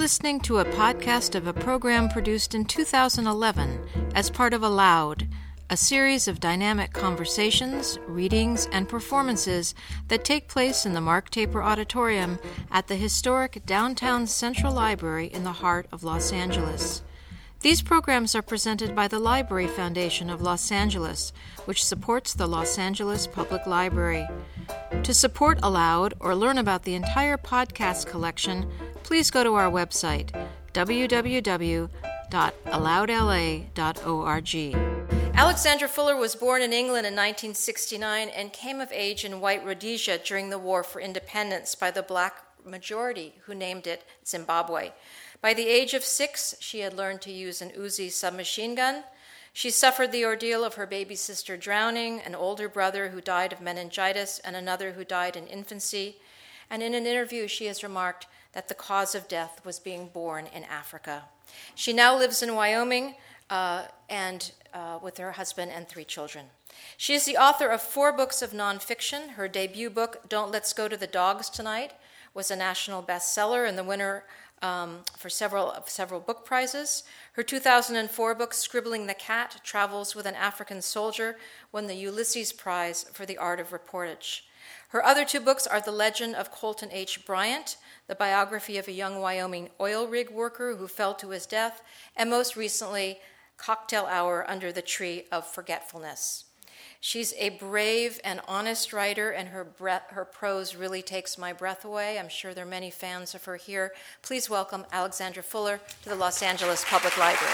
listening to a podcast of a program produced in 2011 as part of Aloud, a series of dynamic conversations, readings, and performances that take place in the Mark Taper Auditorium at the historic downtown Central Library in the heart of Los Angeles. These programs are presented by the Library Foundation of Los Angeles, which supports the Los Angeles Public Library. To support Aloud or learn about the entire podcast collection, please go to our website, www.aloudla.org. Alexandra Fuller was born in England in 1969 and came of age in White Rhodesia during the War for Independence by the black majority, who named it Zimbabwe. By the age of 6, she had learned to use an Uzi submachine gun. She suffered the ordeal of her baby sister drowning, an older brother who died of meningitis, and another who died in infancy. And in an interview, she has remarked that the cause of death was being born in Africa. She now lives in Wyoming with her husband and 3 children. She is the author of 4 books of nonfiction. Her debut book, Don't Let's Go to the Dogs Tonight, was a national bestseller and the winner for several book prizes. Her 2004 book, Scribbling the Cat, Travels with an African Soldier, won the Ulysses Prize for the Art of Reportage. Her other 2 books are The Legend of Colton H. Bryant, the biography of a young Wyoming oil rig worker who fell to his death, and most recently, Cocktail Hour Under the Tree of Forgetfulness. She's a brave and honest writer, and her prose really takes my breath away. I'm sure there are many fans of her here. Please welcome Alexandra Fuller to the Los Angeles Public Library.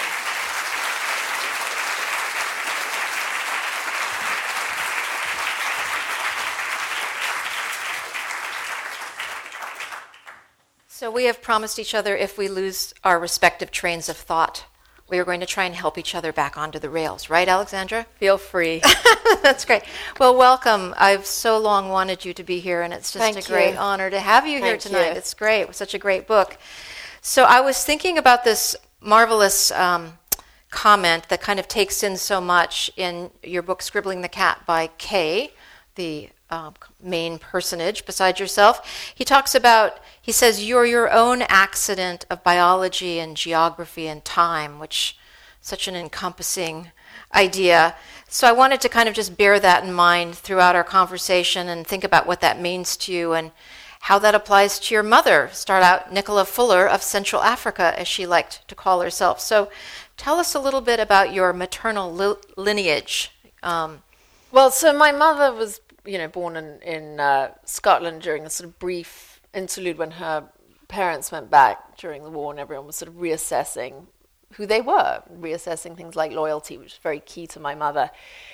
So we have promised each other if we lose our respective trains of thought, we are going to try and help each other back onto the rails. Right, Alexandra? Feel free. That's great. Well, welcome. I've so long wanted you to be here, and it's just a great honor to have you here tonight. It's great. It was such a great book. So I was thinking about this marvelous comment that kind of takes in so much in your book, Scribbling the Cat, by Kay, the main personage besides yourself. He says, you're your own accident of biology and geography and time, which is such an encompassing idea. So I wanted to kind of just bear that in mind throughout our conversation and think about what that means to you and how that applies to your mother. Start out Nicola Fuller of Central Africa, as she liked to call herself. So tell us a little bit about your maternal lineage. Well, so my mother was born in Scotland during a sort of brief interlude when her parents went back during the war and everyone was sort of reassessing who they were, reassessing things like loyalty, which is very key to my mother.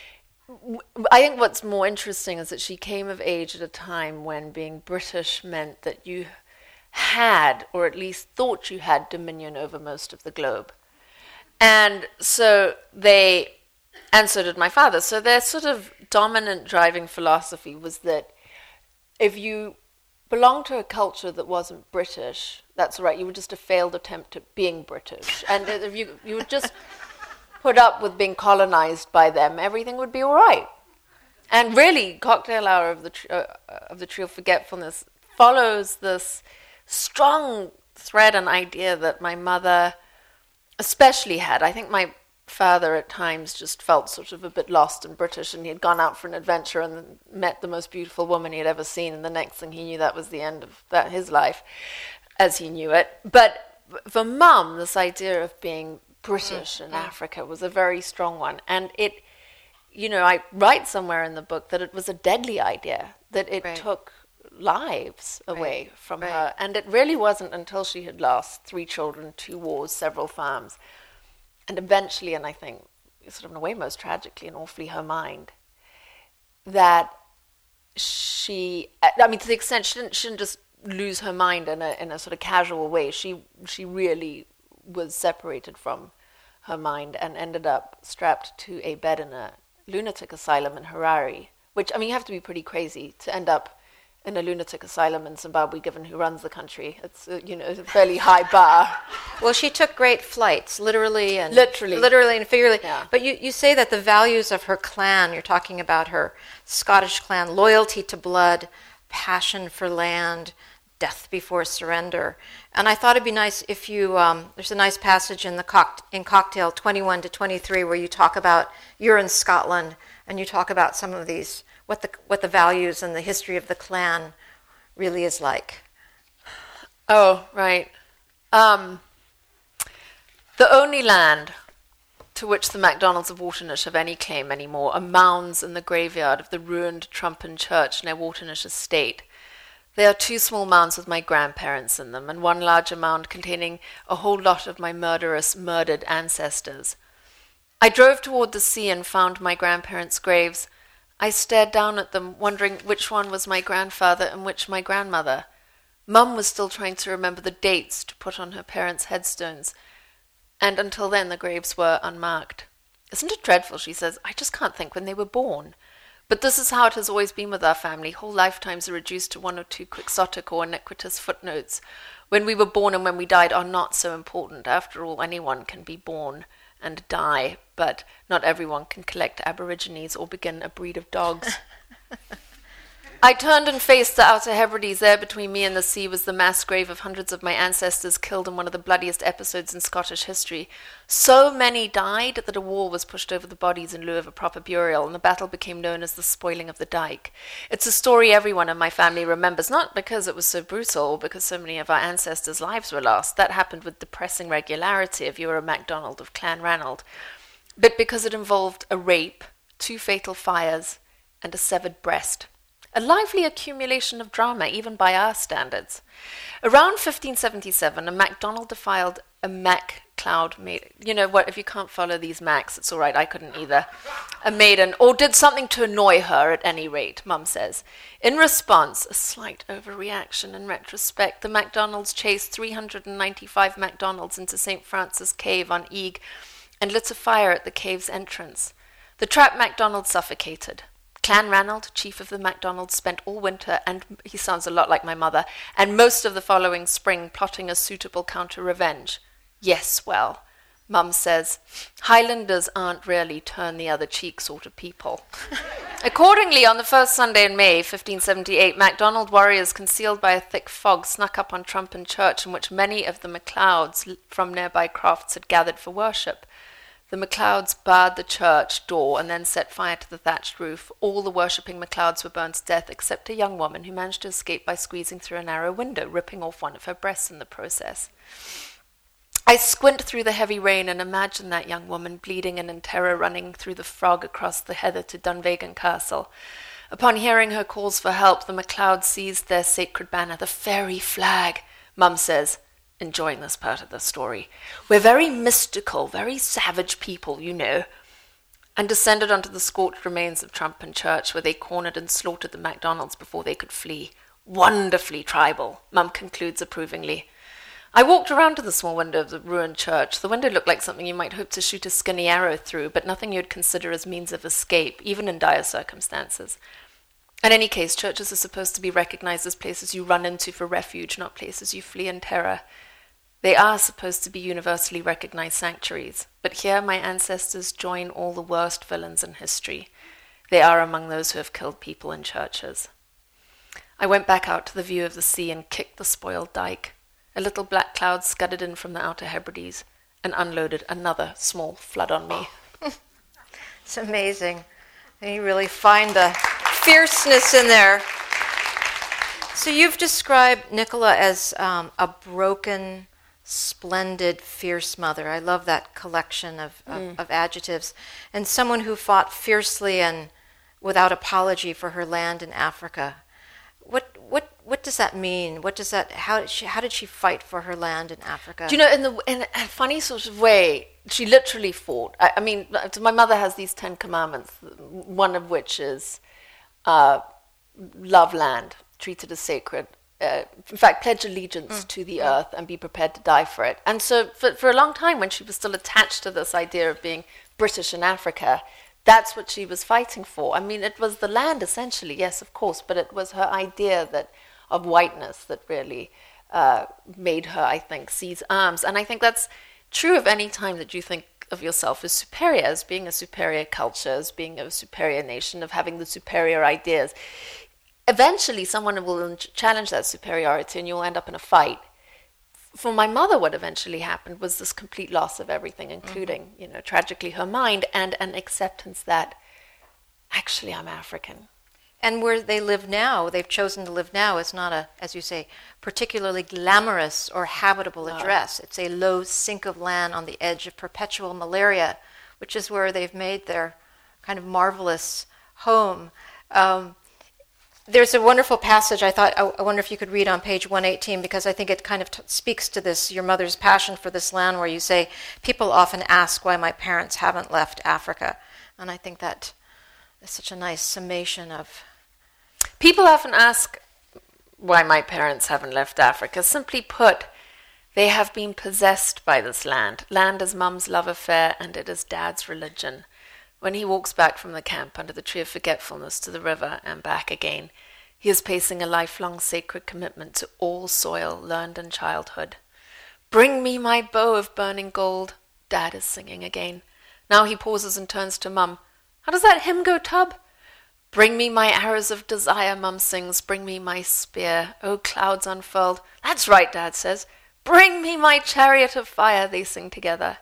I think what's more interesting is that she came of age at a time when being British meant that you had, or at least thought you had, dominion over most of the globe. And so did my father. So their sort of dominant driving philosophy was that if you belonged to a culture that wasn't British, that's all right, you were just a failed attempt at being British. And if you would just put up with being colonized by them, everything would be all right. And really, Cocktail Hour of the Tree of Forgetfulness follows this strong thread and idea that my mother especially had. I think my father at times just felt sort of a bit lost and British, and he had gone out for an adventure and met the most beautiful woman he had ever seen, and the next thing he knew, that was the end of his life as he knew it. But for Mum, this idea of being British in Africa was a very strong one, and it, I write somewhere in the book that it was a deadly idea, that it took lives away from her, and it really wasn't until she had lost 3 children, 2 wars, several farms, and eventually, and I think sort of in a way most tragically and awfully her mind, that to the extent she didn't just lose her mind in a sort of casual way, she really was separated from her mind and ended up strapped to a bed in a lunatic asylum in Harare, which, you have to be pretty crazy to end up in a lunatic asylum in Zimbabwe, given who runs the country. It's a fairly high bar. Well, she took great flights, literally and figuratively. Yeah. But you say that the values of her clan, you're talking about her Scottish clan, loyalty to blood, passion for land, death before surrender. And I thought it'd be nice if you, there's a nice passage in in Cocktail 21 to 23 where you talk about, you're in Scotland, and you talk about some of these, what the values and the history of the clan really is like. Oh, right. The only land to which the MacDonalds of Waternish have any claim anymore are mounds in the graveyard of the ruined Trumpen Church near Waternish Estate. There are 2 small mounds with my grandparents in them, and 1 larger mound containing a whole lot of my murdered ancestors. I drove toward the sea and found my grandparents' graves. I stared down at them, wondering which one was my grandfather and which my grandmother. Mum was still trying to remember the dates to put on her parents' headstones, and until then the graves were unmarked. Isn't it dreadful, she says, I just can't think when they were born. But this is how it has always been with our family. Whole lifetimes are reduced to 1 or 2 quixotic or iniquitous footnotes. When we were born and when we died are not so important. After all, anyone can be born and die, but not everyone can collect aborigines or begin a breed of dogs. I turned and faced the Outer Hebrides. There between me and the sea was the mass grave of hundreds of my ancestors killed in one of the bloodiest episodes in Scottish history. So many died that a wall was pushed over the bodies in lieu of a proper burial, and the battle became known as the spoiling of the dyke. It's a story everyone in my family remembers, not because it was so brutal or because so many of our ancestors' lives were lost. That happened with depressing regularity if you were a MacDonald of Clan Ranald, but because it involved a rape, 2 fatal fires, and a severed breast. A lively accumulation of drama, even by our standards. Around 1577, a MacDonald defiled a MacLeod maiden. You know what, if you can't follow these Macs, it's all right, I couldn't either. A maiden, or did something to annoy her at any rate, Mum says. In response, a slight overreaction in retrospect, the MacDonalds chased 395 MacDonalds into St. Francis Cave on Eeg and lit a fire at the cave's entrance. The trapped MacDonald suffocated. Clan Ranald, chief of the MacDonalds, spent all winter, and he sounds a lot like my mother, and most of the following spring plotting a suitable counter-revenge. Yes, well, Mum says, Highlanders aren't really turn-the-other-cheek sort of people. Accordingly, on the first Sunday in May, 1578, MacDonald warriors concealed by a thick fog snuck up on Trumpen Church, in which many of the MacLeods from nearby crofts had gathered for worship. The MacLeods barred the church door and then set fire to the thatched roof. All the worshipping MacLeods were burned to death except a young woman who managed to escape by squeezing through a narrow window, ripping off one of her breasts in the process. I squint through the heavy rain and imagine that young woman bleeding and in terror running through the fog across the heather to Dunvegan Castle. Upon hearing her calls for help, the MacLeods seized their sacred banner, the fairy flag, Mum says, enjoying this part of the story. We're very mystical, very savage people, you know, and descended onto the scorched remains of Trumpen Church, where they cornered and slaughtered the MacDonalds before they could flee. Wonderfully tribal, Mum concludes approvingly. I walked around to the small window of the ruined church. The window looked like something you might hope to shoot a skinny arrow through, but nothing you'd consider as means of escape, even in dire circumstances. In any case, churches are supposed to be recognized as places you run into for refuge, not places you flee in terror. They are supposed to be universally recognized sanctuaries, but here my ancestors join all the worst villains in history. They are among those who have killed people in churches. I went back out to the view of the sea and kicked the spoiled dyke. A little black cloud scudded in from the Outer Hebrides and unloaded another small flood on me. It's amazing. You really find the fierceness in there. So you've described Nicola as a broken, splendid, fierce mother. I love that collection of adjectives. And someone who fought fiercely and without apology for her land in Africa. What does that mean? How did she fight for her land in Africa? Do you know, in a funny sort of way, she literally fought. I mean, my mother has these 10 commandments, one of which is love land, treat it as sacred. In fact, pledge allegiance to the earth and be prepared to die for it. And so for a long time, when she was still attached to this idea of being British in Africa, that's what she was fighting for. I mean, it was the land, essentially, yes, of course, but it was her idea of whiteness that really made her, I think, seize arms. And I think that's true of any time that you think of yourself as superior, as being a superior culture, as being a superior nation, of having the superior ideas. eventually someone will challenge that superiority and you'll end up in a fight. For my mother, what eventually happened was this complete loss of everything, including, tragically her mind, and an acceptance that actually I'm African. And where they live now, they've chosen to live now, is not a, as you say, particularly glamorous or habitable address. It's a low sink of land on the edge of perpetual malaria, which is where they've made their kind of marvelous home. There's a wonderful passage I wonder if you could read on page 118, because I think it kind of speaks to this, your mother's passion for this land, where you say, people often ask why my parents haven't left Africa. And I think that is such a nice summation of... People often ask why my parents haven't left Africa. Simply put, they have been possessed by this land. Land is Mum's love affair, and it is Dad's religion. When he walks back from the camp under the tree of forgetfulness to the river and back again, he is pacing a lifelong sacred commitment to all soil learned in childhood. Bring me my bow of burning gold, Dad is singing again. Now he pauses and turns to Mum. How does that hymn go, Tub? Bring me my arrows of desire, Mum sings. Bring me my spear, oh clouds unfurled. That's right, Dad says. Bring me my chariot of fire, they sing together.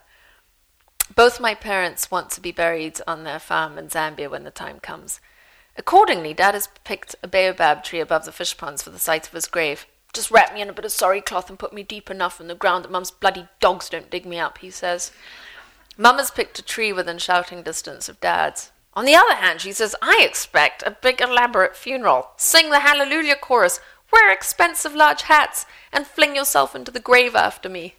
Both my parents want to be buried on their farm in Zambia when the time comes. Accordingly, Dad has picked a baobab tree above the fish ponds for the site of his grave. Just wrap me in a bit of sorry cloth and put me deep enough in the ground that Mum's bloody dogs don't dig me up, he says. Mum has picked a tree within shouting distance of Dad's. On the other hand, she says, I expect a big elaborate funeral. Sing the Hallelujah chorus, wear expensive large hats, and fling yourself into the grave after me.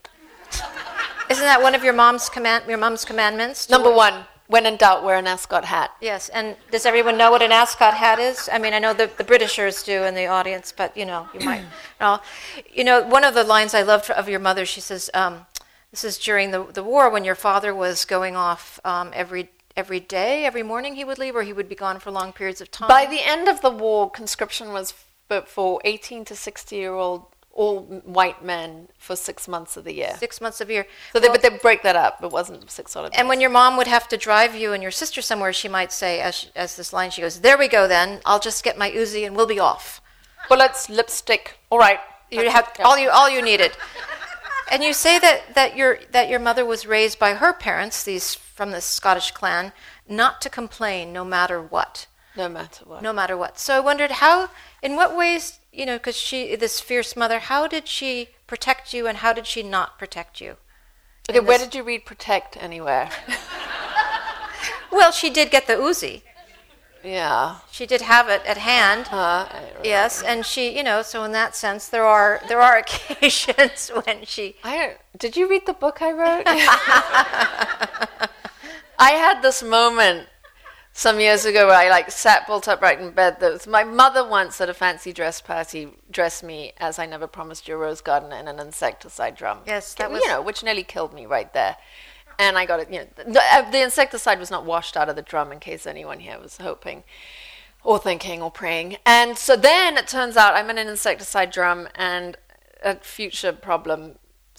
Isn't that one of your mom's commandments? Number one, when in doubt, wear an ascot hat. Yes, and does everyone know what an ascot hat is? I mean, I know the Britishers do in the audience, but, you might know. One of the lines I loved of your mother, she says, this is during the war when your father was going off every day, every morning he would leave, or he would be gone for long periods of time. By the end of the war, conscription was for 18 to 60-year-old all white men for 6 months of the year. 6 months of the year. So but they break that up. It wasn't 6 solid months. And when your mom would have to drive you and your sister somewhere, she might say, as this line, she goes, there we go then, I'll just get my Uzi and we'll be off. Bullets, lipstick, all right. You have all you needed. And you say that your mother was raised by her parents, these from the Scottish clan, not to complain no matter what. No matter what. No matter what. So I wondered in what ways, because this fierce mother, how did she protect you and how did she not protect you? Okay, where did you read protect anywhere? Well, she did get the Uzi. Yeah. She did have it at hand. Yes, and she, so in that sense, there are occasions when she... Did you read the book I wrote? I had this moment some years ago where I sat bolt upright in bed. My mother once at a fancy dress party dressed me as I Never Promised You a Rose Garden in an insecticide drum. Yes, that was... which nearly killed me right there. And I got it, the insecticide was not washed out of the drum in case anyone here was hoping or thinking or praying. And so then it turns out I'm in an insecticide drum and a future problem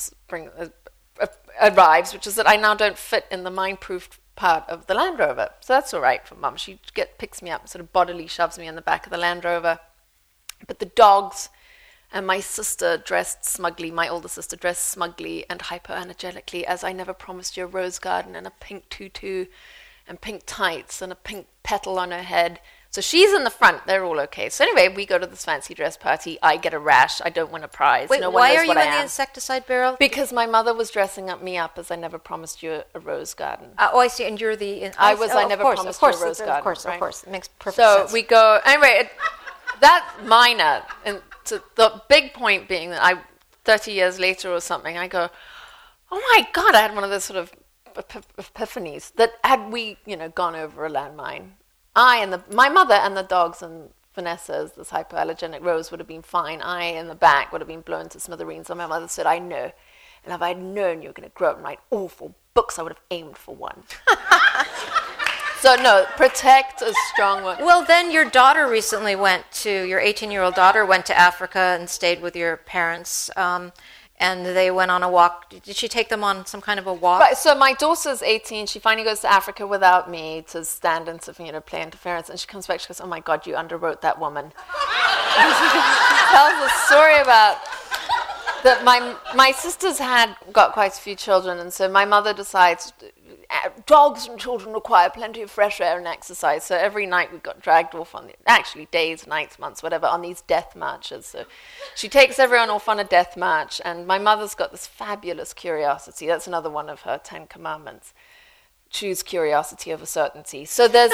arrives, which is that I now don't fit in the mine-proofed part of the Land Rover. So that's all right for Mum. She picks me up and sort of bodily shoves me in the back of the Land Rover. But the dogs and my sister dressed smugly, my older sister dressed smugly and hyper-energetically as I Never Promised You a Rose Garden, in a pink tutu and pink tights and a pink petal on her head. So she's in the front. They're all okay. So anyway, we go to this fancy dress party. I get a rash. I don't win a prize. Wait, no one why knows are you what in I am. The insecticide barrel? Because my mother was dressing me up as I Never Promised You a Rose Garden. I see. And you're the... I Never Promised You a Rose Garden. Of course. It makes perfect So sense. we go... Anyway, that's minor. And so the big point being that 30 years later or something, I go, oh my God, I had one of those sort of epiphanies that had we, gone over a landmine, my mother and the dogs and Vanessa's, this hypoallergenic Rose, would have been fine. I, in the back, would have been blown to smithereens. And my mother said, I know. And if I had known you were going to grow up and write awful books, I would have aimed for one. So no, protect a strong one. Well, then your 18-year-old daughter went to Africa and stayed with your parents. and they went on a walk. Did she take them on some kind of a walk? Right, so my daughter's 18. She finally goes to Africa without me to stand and to, play interference. And she comes back, she goes, oh my God, you underwrote that woman. She tells a story about that my sisters had got quite a few children. And so my mother decides dogs and children require plenty of fresh air and exercise. So every night we got dragged off actually days, nights, months, whatever, on these death marches. So she takes everyone off on a death march. And my mother's got this fabulous curiosity. That's another one of her 10 commandments. Choose curiosity over certainty. So there's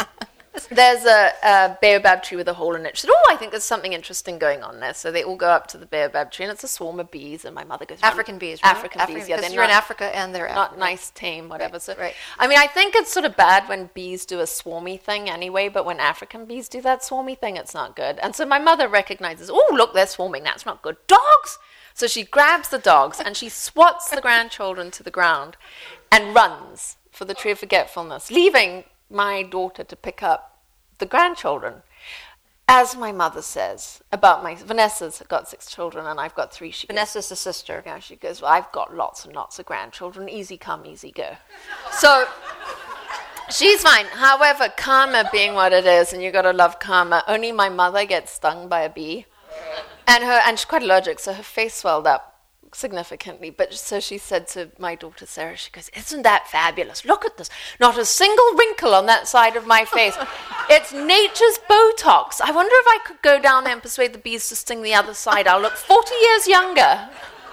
a baobab tree with a hole in it. She said, I think there's something interesting going on there. So they all go up to the baobab tree, and it's a swarm of bees. And my mother goes, African bees, right? African bees, yeah. Because you're in Africa and they're not nice, tame, whatever. Right, so, right. I mean, I think it's sort of bad when bees do a swarmy thing anyway, but when African bees do that swarmy thing, it's not good. And so my mother recognizes, look, they're swarming. That's not good. Dogs! So she grabs the dogs and she swats the grandchildren to the ground and runs for the tree of forgetfulness, leaving my daughter to pick up the grandchildren. As my mother says about Vanessa's got 6 children and I've got 3. Vanessa's the sister. Yeah, she goes, well, I've got lots and lots of grandchildren. Easy come, easy go. So she's fine. However, karma being what it is, and you got to love karma, only my mother gets stung by a bee. And she's quite allergic, so her face swelled up significantly. But so she said to my daughter Sarah, she goes, isn't that fabulous? Look at this. Not a single wrinkle on that side of my face. It's nature's Botox. I wonder if I could go down there and persuade the bees to sting the other side. I'll look 40 years younger.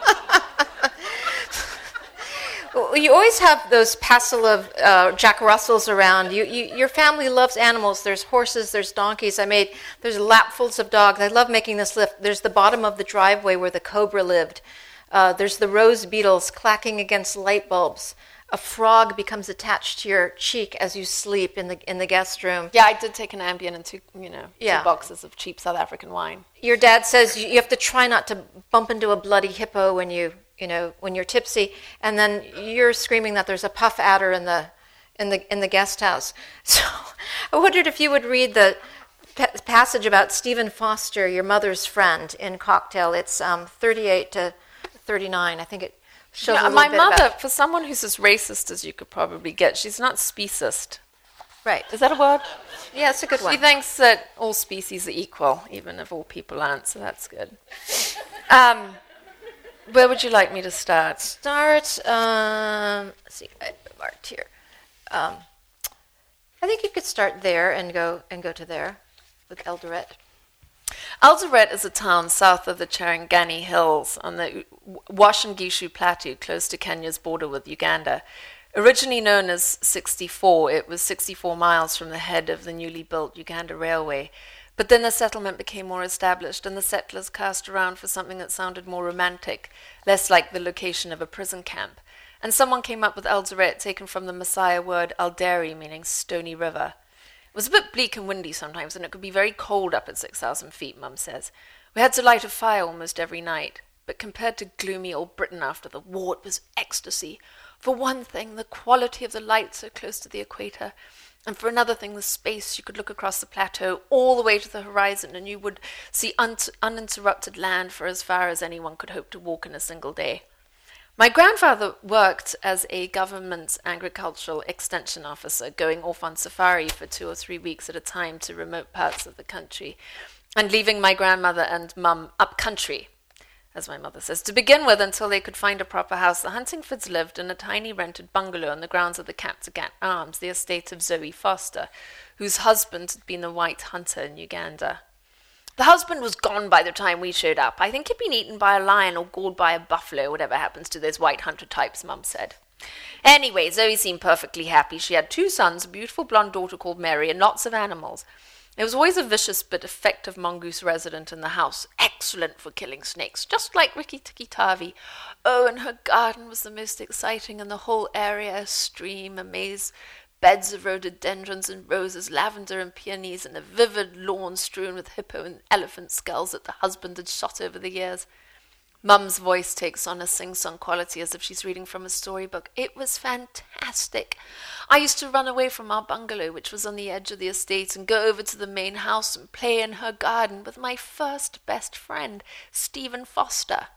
You always have those passel of Jack Russells around. Your family loves animals. There's horses, there's donkeys. There's lapfuls of dogs. I love making this list. There's the bottom of the driveway where the cobra lived. There's the rose beetles clacking against light bulbs. A frog becomes attached to your cheek as you sleep in the guest room. Yeah, I did take an Ambien and 2 boxes of cheap South African wine. Your dad says you have to try not to bump into a bloody hippo when you're tipsy, and then you're screaming that there's a puff adder in the guest house. So I wondered if you would read the passage about Stephen Foster, your mother's friend, in Cocktail. It's 38 to 39. I think it shows a little my bit mother, about... for someone who's as racist as you could probably get, she's not speciesist. Right. Is that a word? Yeah, it's a good one. She thinks that all species are equal, even if all people aren't, so that's good. Where would you like me to start? Let's see, I marked here. I think you could start there and go to there with Eldoret. Eldoret is a town south of the Cherangani Hills on the Uasin Gishu Plateau, close to Kenya's border with Uganda. Originally known as 64, it was 64 miles from the head of the newly built Uganda Railway. But then the settlement became more established, and the settlers cast around for something that sounded more romantic, less like the location of a prison camp. And someone came up with Eldoret, taken from the Maasai word Alderi, meaning stony river. It was a bit bleak and windy sometimes, and it could be very cold up at 6,000 feet, Mum says. We had to light a fire almost every night, but compared to gloomy old Britain after the war, it was ecstasy. For one thing, the quality of the light so close to the equator, and for another thing, the space. You could look across the plateau all the way to the horizon, and you would see uninterrupted land for as far as anyone could hope to walk in a single day. My grandfather worked as a government agricultural extension officer, going off on safari for 2 or 3 weeks at a time to remote parts of the country, and leaving my grandmother and Mum up country, as my mother says, to begin with, until they could find a proper house. The Huntingfords lived in a tiny rented bungalow on the grounds of the Kaptagat Arms, the estate of Zoe Foster, whose husband had been a white hunter in Uganda. The husband was gone by the time we showed up. I think he'd been eaten by a lion or gored by a buffalo, whatever happens to those white hunter types, Mum said. Anyway, Zoe seemed perfectly happy. She had 2 sons, a beautiful blonde daughter called Mary, and lots of animals. There was always a vicious but effective mongoose resident in the house, excellent for killing snakes, just like Rikki Tikki Tavi. Oh, and her garden was the most exciting in the whole area, a stream, a maze, beds of rhododendrons and roses, lavender and peonies, and a vivid lawn strewn with hippo and elephant skulls that the husband had shot over the years. Mum's voice takes on a sing-song quality as if she's reading from a storybook. It was fantastic. I used to run away from our bungalow, which was on the edge of the estate, and go over to the main house and play in her garden with my first best friend, Stephen Foster.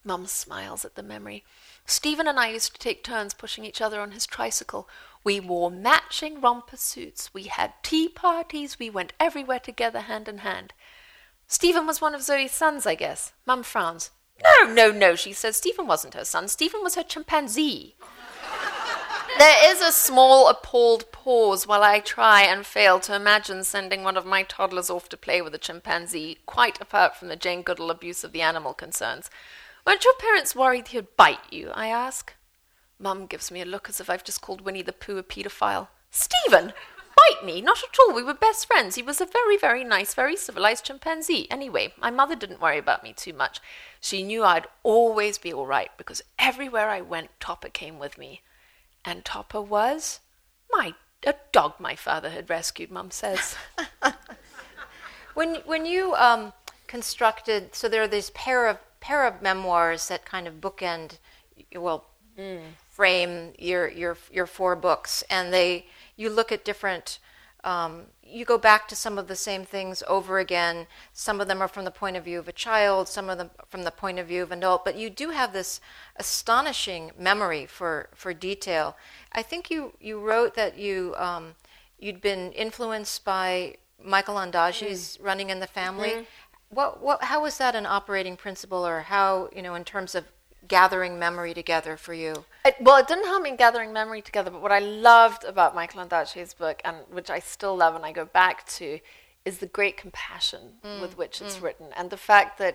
Mum smiles at the memory. Stephen and I used to take turns pushing each other on his tricycle. We wore matching romper suits. We had tea parties. We went everywhere together, hand in hand. Stephen was one of Zoe's sons, I guess. Mum frowns. No, she says. Stephen wasn't her son. Stephen was her chimpanzee. There is a small, appalled pause while I try and fail to imagine sending one of my toddlers off to play with a chimpanzee, quite apart from the Jane Goodall abuse of the animal concerns. Weren't your parents worried he'd bite you? I ask. Mum gives me a look as if I've just called Winnie the Pooh a paedophile. Stephen! Bite me? Not at all. We were best friends. He was a very, very nice, very civilized chimpanzee. Anyway, my mother didn't worry about me too much. She knew I'd always be all right because everywhere I went, Topper came with me. And Topper was a dog my father had rescued, Mum says. When you constructed, so there are these pair of memoirs that kind of bookend, frame your 4 books, and you look at different. You go back to some of the same things over again. Some of them are from the point of view of a child, some of them from the point of view of an adult, but you do have this astonishing memory for detail. I think you wrote that you'd been influenced by Michael Ondaatje's Running in the Family. Mm-hmm. How was that an operating principle, or how, in terms of gathering memory together for you? It didn't help me in gathering memory together, but what I loved about Michael Ondaatje's book, and which I still love and I go back to, is the great compassion with which it's written, and the fact that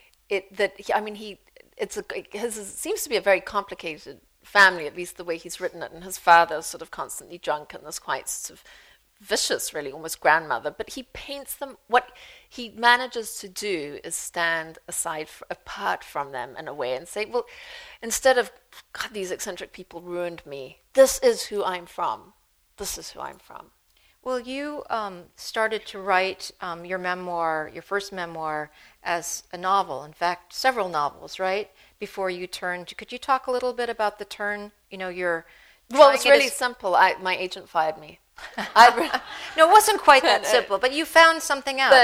his seems to be a very complicated family, at least the way he's written it, and his father's sort of constantly drunk and this quite sort of vicious, really, almost grandmother, but he paints them. What he manages to do is stand apart from them in a way and say, well, instead of, God, these eccentric people ruined me, this is who I'm from. This is who I'm from. Well, you started to write your first memoir, as a novel. In fact, several novels, right? Before you turned. Could you talk a little bit about the turn? Well, it's really simple. My agent fired me. No, it wasn't quite that simple, but you found something out.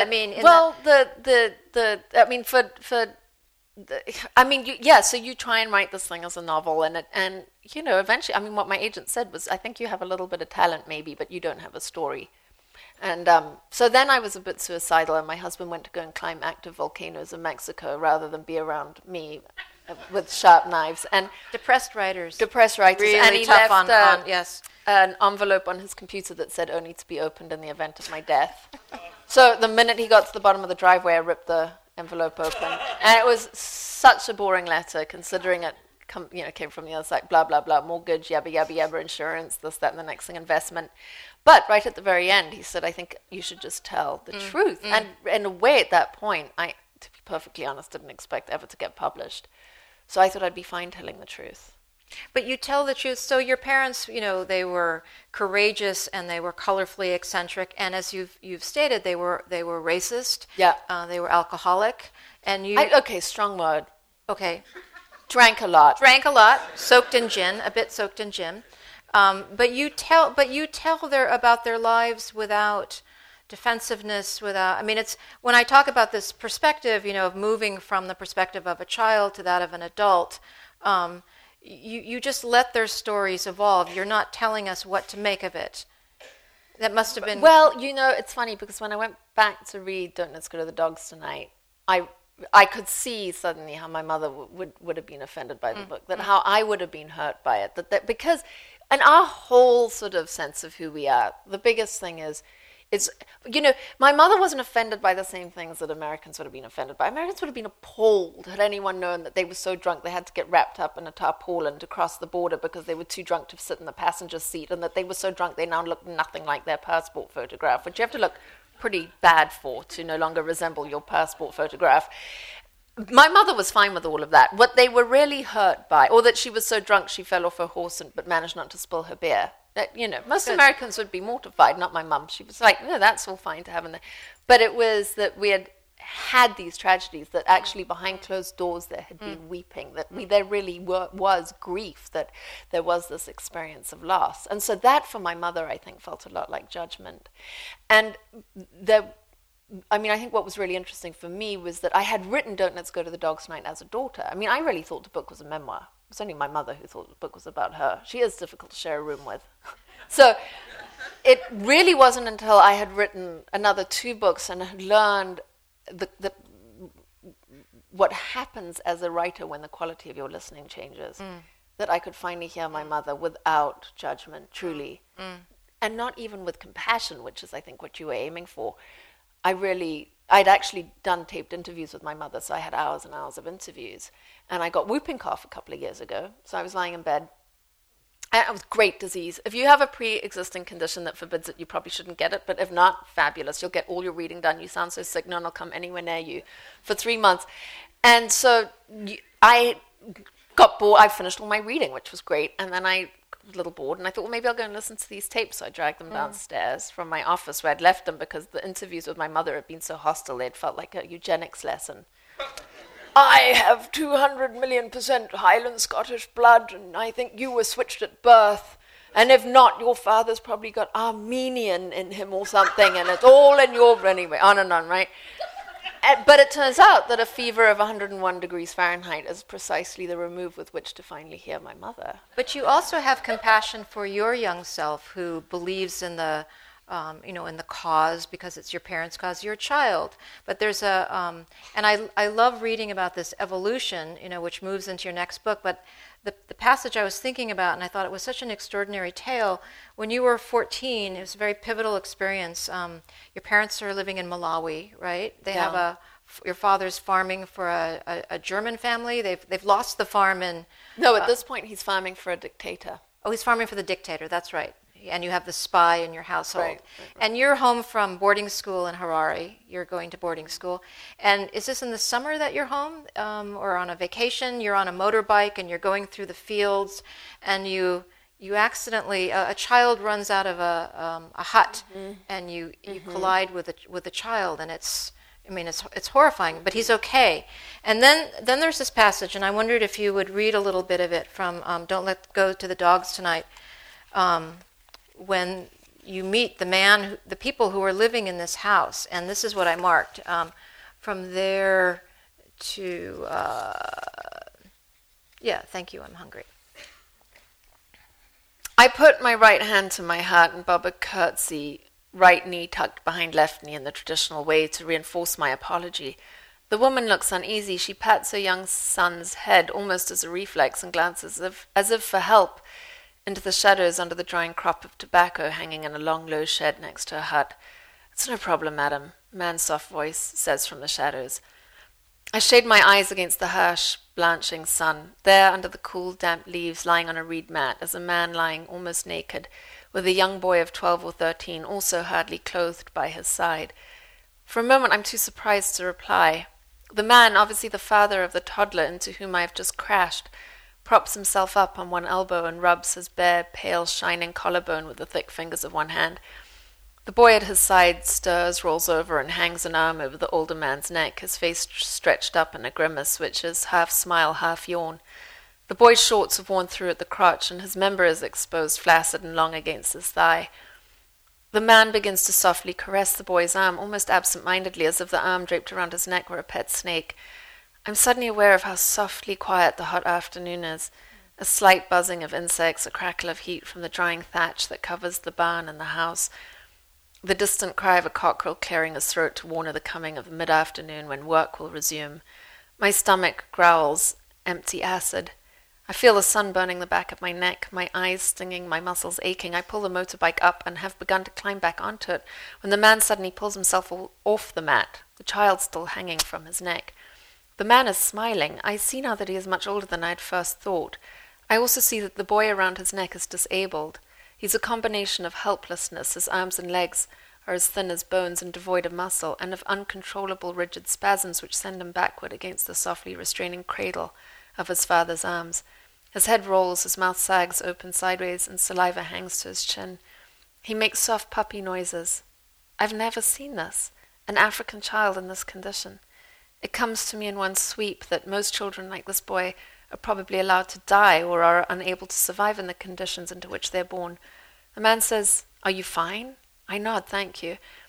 So you try and write this thing as a novel, and eventually, what my agent said was, I think you have a little bit of talent maybe, but you don't have a story. And so then I was a bit suicidal, and my husband went to go and climb active volcanoes in Mexico rather than be around me with sharp knives. And depressed writers, really, and he tough left yes. An envelope on his computer that said only to be opened in the event of my death. So the minute he got to the bottom of the driveway, I ripped the envelope open, and it was such a boring letter, considering it came from the other side, blah blah blah, mortgage, yabba yabba yabba, insurance, this, that, and the next thing, investment. But right at the very end, he said, I think you should just tell the truth. And in a way, at that point, I, to be perfectly honest, didn't expect ever to get published. So I thought I'd be fine telling the truth. But you tell the truth. So your parents, they were courageous and they were colorfully eccentric, and as you've stated, they were racist. Yeah. They were alcoholic, and you. Okay, strong word. Okay. Drank a lot, soaked in gin, a bit soaked in gin. But you tell about their lives without defensiveness, it's when I talk about this perspective, of moving from the perspective of a child to that of an adult. You just let their stories evolve. You're not telling us what to make of it. That must have been... Well, it's funny because when I went back to read Don't Let's Go to the Dogs Tonight, I could see suddenly how my mother would have been offended by the book, how I would have been hurt by it. Because in our whole sort of sense of who we are, the biggest thing is, my mother wasn't offended by the same things that Americans would have been offended by. Americans would have been appalled had anyone known that they were so drunk they had to get wrapped up in a tarpaulin to cross the border because they were too drunk to sit in the passenger seat, and that they were so drunk they now looked nothing like their passport photograph, which you have to look pretty bad for to no longer resemble your passport photograph. My mother was fine with all of that. What they were really hurt by, or that she was so drunk she fell off her horse but managed not to spill her beer. That, most Americans would be mortified, not my mum. She was like, no, that's all fine to have in there. But it was that we had these tragedies, that actually behind closed doors there had been weeping, that there really was grief, that there was this experience of loss. And so that for my mother, I think, felt a lot like judgment. And I mean, I think what was really interesting for me was that I had written Don't Let's Go to the Dogs Tonight as a daughter. I mean, I really thought the book was a memoir. It was only my mother who thought the book was about her. She is difficult to share a room with. So it really wasn't until I had written another 2 books and had learned what happens as a writer when the quality of your listening changes, that I could finally hear my mother without judgment, truly. And not even with compassion, which is, I think, what you were aiming for. I'd actually done taped interviews with my mother, so I had hours and hours of interviews. And I got whooping cough a couple of years ago, so I was lying in bed. And it was great disease. If you have a pre-existing condition that forbids it, you probably shouldn't get it, but if not, fabulous. You'll get all your reading done. You sound so sick, no one will come anywhere near you for 3 months. And so I got bored. I finished all my reading, which was great, and then I a little bored, and I thought, well, maybe I'll go and listen to these tapes. So I dragged them downstairs from my office where I'd left them because the interviews with my mother had been so hostile. They'd felt like a eugenics lesson. I have 200 million% Highland Scottish blood, and I think you were switched at birth. And if not, your father's probably got Armenian in him or something, and it's all in your... Anyway, on and on, right? But it turns out that a fever of 101 degrees Fahrenheit is precisely the remove with which to finally hear my mother. But you also have compassion for your young self who believes in the, in the cause because it's your parents' cause. You're a child, but there's and I love reading about this evolution, which moves into your next book. But the passage I was thinking about, and I thought it was such an extraordinary tale. When you were 14, it was a very pivotal experience. Your parents are living in Malawi, right? They have your father's farming for a German family. They've lost the farm in... No, at this point he's farming for a dictator. Oh, he's farming for the dictator, that's right. And you have the spy in your household. Right. And you're home from boarding school in Harare. You're going to boarding school. And is this in the summer that you're home or on a vacation? You're on a motorbike and you're going through the fields and you accidentally, a child runs out of a hut and you collide with a child, and it's horrifying, but he's okay. And then there's this passage, and I wondered if you would read a little bit of it from Don't Let Go to the Dogs Tonight. When you meet the people who are living in this house, and this is what I marked, from there to, thank you, I'm hungry. I put my right hand to my heart and bob a curtsy, right knee tucked behind left knee in the traditional way to reinforce my apology. The woman looks uneasy. She pats her young son's head almost as a reflex and glances as if for help into the shadows under the drying crop of tobacco hanging in a long low shed next to her hut. "It's no problem, madam," a man's soft voice says from the shadows. I shade my eyes against the harsh, blanching sun. There, under the cool, damp leaves, lying on a reed mat, is a man lying almost naked, with a young boy of 12 or 13, also hardly clothed, by his side. For a moment I'm too surprised to reply. The man, obviously the father of the toddler into whom I have just crashed, props himself up on one elbow and rubs his bare, pale, shining collarbone with the thick fingers of one hand. The boy at his side stirs, rolls over, and hangs an arm over the older man's neck, his face stretched up in a grimace which is half smile, half yawn. The boy's shorts have worn through at the crotch, and his member is exposed flaccid and long against his thigh. The man begins to softly caress the boy's arm, almost absent-mindedly, as if the arm draped around his neck were a pet snake. I'm suddenly aware of how softly quiet the hot afternoon is. A slight buzzing of insects, a crackle of heat from the drying thatch that covers the barn and the house. The distant cry of a cockerel clearing his throat to warn of the coming of the mid-afternoon when work will resume. My stomach growls empty acid. I feel the sun burning the back of my neck, my eyes stinging, my muscles aching. I pull the motorbike up and have begun to climb back onto it when the man suddenly pulls himself off the mat, the child still hanging from his neck. The man is smiling. I see now that he is much older than I had first thought. I also see that the boy around his neck is disabled. He's a combination of helplessness. His arms and legs are as thin as bones and devoid of muscle, and of uncontrollable rigid spasms which send him backward against the softly restraining cradle of his father's arms. His head rolls, his mouth sags open sideways, and saliva hangs to his chin. He makes soft puppy noises. I've never seen this, an African child in this condition. It comes to me in one sweep that most children like this boy are probably allowed to die or are unable to survive in the conditions into which they're born. The man says, "Are you fine?" I nod, "Thank you."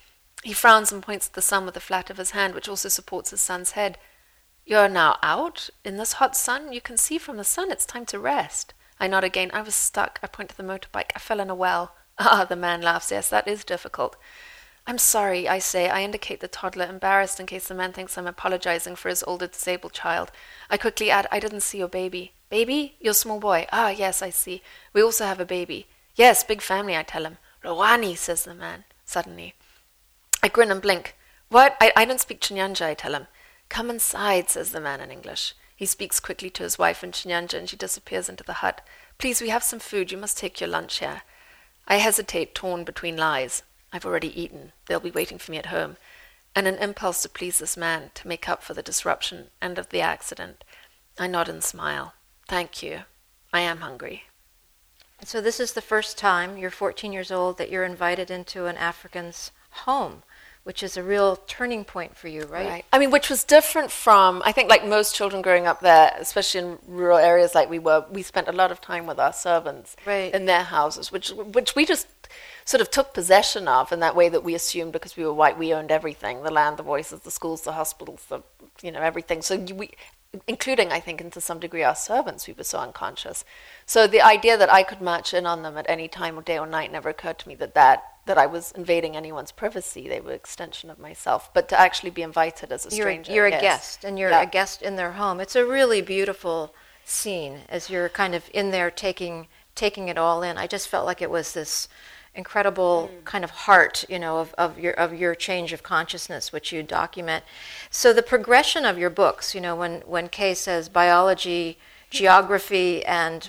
He frowns and points at the sun with the flat of his hand, which also supports his son's head. You're now out in this hot sun? You can see from the sun it's time to rest. I nod again. I was stuck. I point to the motorbike. I fell in a well. Ah, the man laughs. Yes, that is difficult. I'm sorry, I say. I indicate the toddler, embarrassed in case the man thinks I'm apologizing for his older disabled child. I quickly add, I didn't see your baby. Baby? Your small boy. Ah, yes, I see. We also have a baby. Yes, big family, I tell him. Lowani, says the man, suddenly. I grin and blink. What? I don't speak Chinyanja, I tell him. Come inside, says the man in English. He speaks quickly to his wife in Chinyanja and she disappears into the hut. Please, we have some food. You must take your lunch here. I hesitate, torn between lies. I've already eaten. They'll be waiting for me at home. And an impulse to please this man, to make up for the disruption and of the accident. I nod and smile. Thank you. I am hungry. So this is the first time, you're 14 years old, that you're invited into an African's home, which is a real turning point for you, right? I mean, which was different from, I think like most children growing up there, especially in rural areas like we spent a lot of time with our servants in their houses, which we just sort of took possession of in that way that we assumed because we were white, we owned everything, the land, the voices, the schools, the hospitals, everything. So we, including, I think, to some degree our servants, we were so unconscious. So the idea that I could march in on them at any time of day or night never occurred to me that I was invading anyone's privacy. They were an extension of myself. But to actually be invited as a stranger. You're a guest, and you're a guest in their home. It's a really beautiful scene as you're kind of in there taking it all in. I just felt like it was this incredible kind of heart, of your change of consciousness, which you document. So the progression of your books, when Kay says biology, geography, and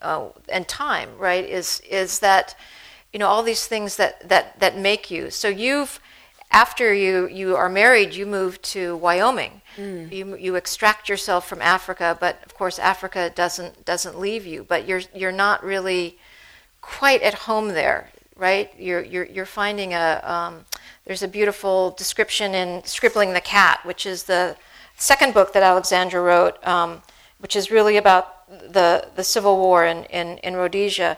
time, right, is that, all these things that make you. So after you are married, you move to Wyoming. You extract yourself from Africa, but of course Africa doesn't leave you. But you're not really quite at home there, right? You're finding there's a beautiful description in Scribbling the Cat, which is the second book that Alexandra wrote, which is really about the Civil War in Rhodesia.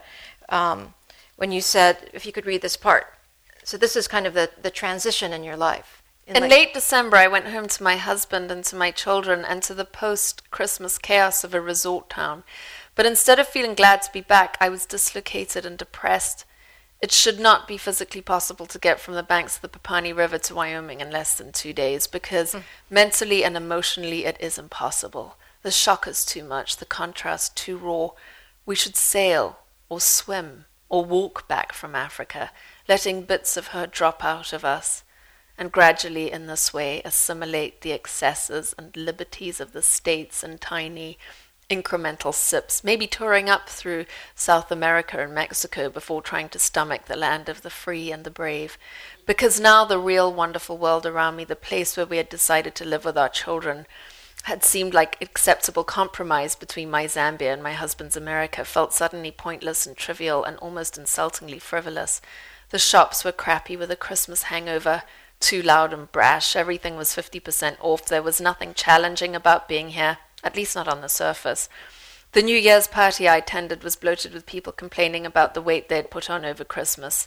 When you said, if you could read this part. So this is kind of the transition in your life. In late December, I went home to my husband and to my children and to the post-Christmas chaos of a resort town. But instead of feeling glad to be back, I was dislocated and depressed. It should not be physically possible to get from the banks of the Papani River to Wyoming in less than 2 days, because mentally and emotionally it is impossible. The shock is too much, the contrast too raw. We should sail or swim or walk back from Africa, letting bits of her drop out of us, and gradually in this way assimilate the excesses and liberties of the states in tiny incremental sips, maybe touring up through South America and Mexico before trying to stomach the land of the free and the brave. Because now the real wonderful world around me, the place where we had decided to live with our children, had seemed like acceptable compromise between my Zambia and my husband's America, felt suddenly pointless and trivial and almost insultingly frivolous. The shops were crappy with a Christmas hangover, too loud and brash. Everything was 50% off. There was nothing challenging about being here, at least not on the surface. The New Year's party I attended was bloated with people complaining about the weight they had put on over Christmas.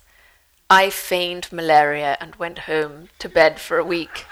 I feigned malaria and went home to bed for a week.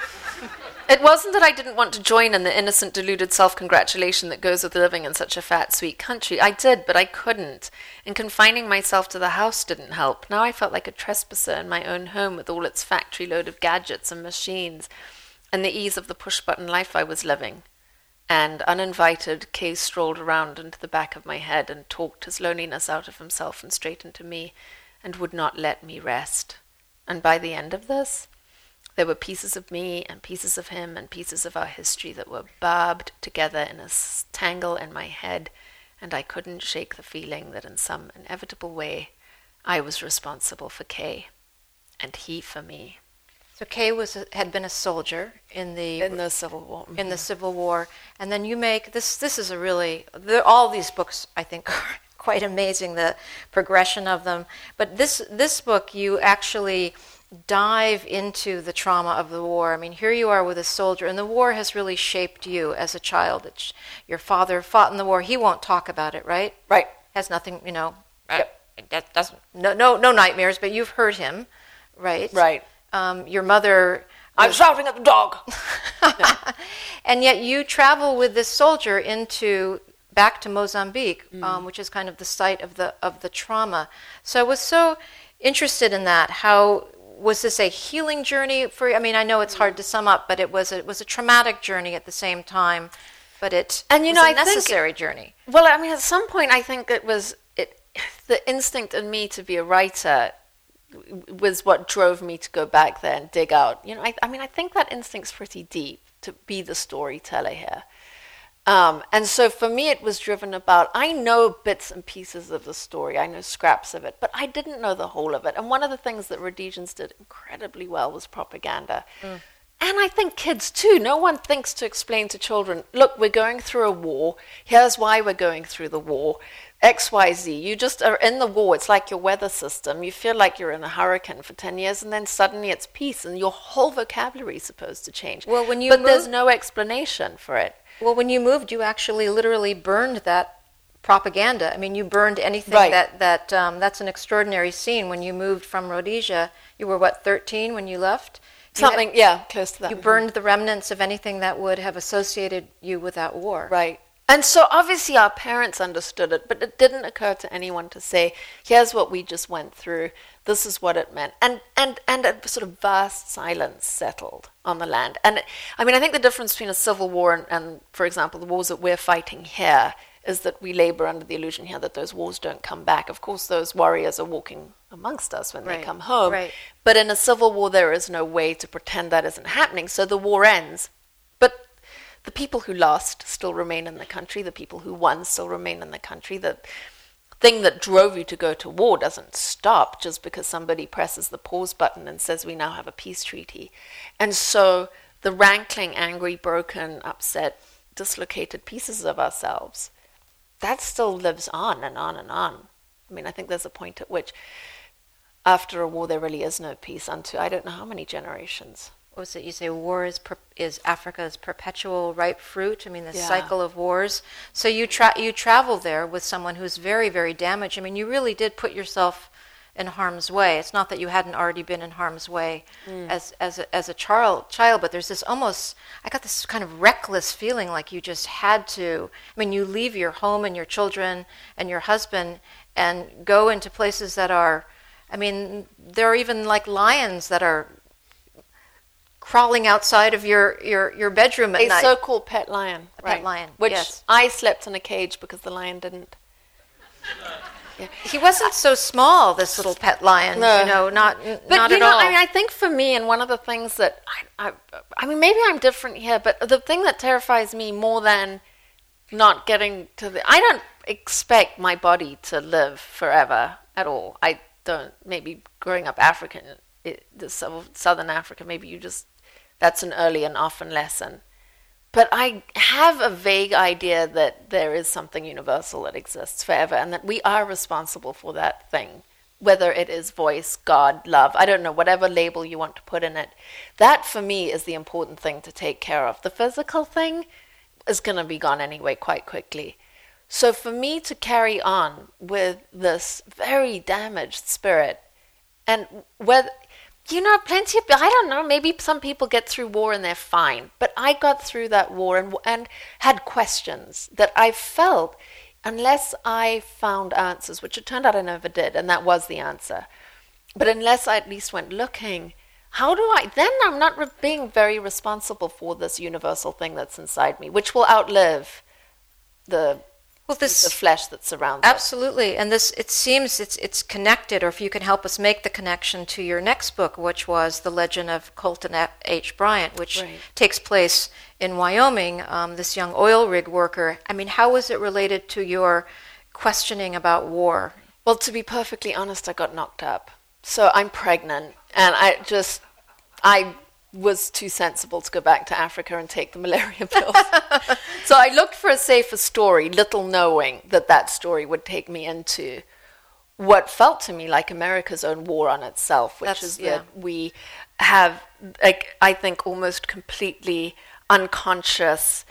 It wasn't that I didn't want to join in the innocent, deluded self-congratulation that goes with living in such a fat, sweet country. I did, but I couldn't. And confining myself to the house didn't help. Now I felt like a trespasser in my own home with all its factory load of gadgets and machines and the ease of the push-button life I was living. And uninvited, Kay strolled around into the back of my head and talked his loneliness out of himself and straight into me and would not let me rest. And by the end of this, there were pieces of me and pieces of him and pieces of our history that were barbed together in a tangle in my head, and I couldn't shake the feeling that in some inevitable way I was responsible for Kay, and he for me. So Kay had been a soldier in the Civil War. In the Civil War, and then you make this. This is a really all these books I think are quite amazing, the progression of them. But this book you actually dive into the trauma of the war. I mean, here you are with a soldier, and the war has really shaped you as a child. Your father fought in the war. He won't talk about it, right? Right. Has nothing, Yep. That doesn't no nightmares. But you've heard him, right? Right. your mother... I'm shouting at the dog. And yet you travel with this soldier back to Mozambique, which is kind of the site of the trauma. So I was so interested in that. How was this a healing journey for you? I mean, I know it's hard to sum up, but it was a traumatic journey at the same time. But it was a necessary journey. Well, I mean, at some point, I think the instinct in me to be a writer was what drove me to go back there and dig out. I think that instinct's pretty deep to be the storyteller here. And so for me, it was driven about, I know bits and pieces of the story, I know scraps of it, but I didn't know the whole of it. And one of the things that Rhodesians did incredibly well was propaganda. And I think kids too. No one thinks to explain to children, look, we're going through a war. Here's why we're going through the war. X, Y, Z. You just are in the war. It's like your weather system. You feel like you're in a hurricane for 10 years and then suddenly it's peace and your whole vocabulary is supposed to change. Well, there's no explanation for it. Well, when you moved, you actually literally burned that propaganda. I mean, you burned anything that's an extraordinary scene. When you moved from Rhodesia, you were, 13 when you left? Close to that. You burned the remnants of anything that would have associated you with that war. Right. And so obviously our parents understood it, but it didn't occur to anyone to say, here's what we just went through, this is what it meant. And a sort of vast silence settled on the land. And I think the difference between a civil war and, for example, the wars that we're fighting here is that we labor under the illusion here that those wars don't come back. Of course, those warriors are walking amongst us when they come home. Right. But in a civil war, there is no way to pretend that isn't happening. So the war ends. But the people who lost still remain in the country. The people who won still remain in the country. The thing that drove you to go to war doesn't stop just because somebody presses the pause button and says we now have a peace treaty. And so the rankling, angry, broken, upset, dislocated pieces of ourselves, that still lives on and on and on. I mean, I think there's a point at which after a war there really is no peace unto I don't know how many generations. What was it? You say war is Africa's perpetual ripe fruit. I mean, the cycle of wars. So you travel there with someone who's very, very damaged. I mean, you really did put yourself in harm's way. It's not that you hadn't already been in harm's way as a child, but there's this almost, I got this kind of reckless feeling like you just had to. I mean, you leave your home and your children and your husband and go into places that are, I mean, there are even like lions that are crawling outside of your bedroom at night. A so-called pet lion. Pet lion, which yes. I slept in a cage because the lion didn't. Yeah. He wasn't so small, this little pet lion. No. Not but at all. I think for me, and one of the things that I mean, maybe I'm different here, but the thing that terrifies me more than not getting to I don't expect my body to live forever at all. I don't. Maybe growing up African, Southern Africa, maybe that's an early and often lesson. But I have a vague idea that there is something universal that exists forever and that we are responsible for that thing, whether it is voice, God, love, I don't know, whatever label you want to put in it. That, for me, is the important thing to take care of. The physical thing is going to be gone anyway quite quickly. So for me to carry on with this very damaged spirit, and whether... plenty of, I don't know, maybe some people get through war and they're fine. But I got through that war and had questions that I felt, unless I found answers, which it turned out I never did, and that was the answer. But unless I at least went looking, then I'm not being very responsible for this universal thing that's inside me, which will outlive the flesh that surrounds it. Absolutely. And it seems it's connected, or if you can help us make the connection to your next book, which was The Legend of Colton H. Bryant, which takes place in Wyoming, this young oil rig worker. I mean, how was it related to your questioning about war? Well, to be perfectly honest, I got knocked up. So I'm pregnant, and I was too sensible to go back to Africa and take the malaria pills. So I looked for a safer story, little knowing that story would take me into what felt to me like America's own war on itself, which is that we have, I think, almost completely unconscious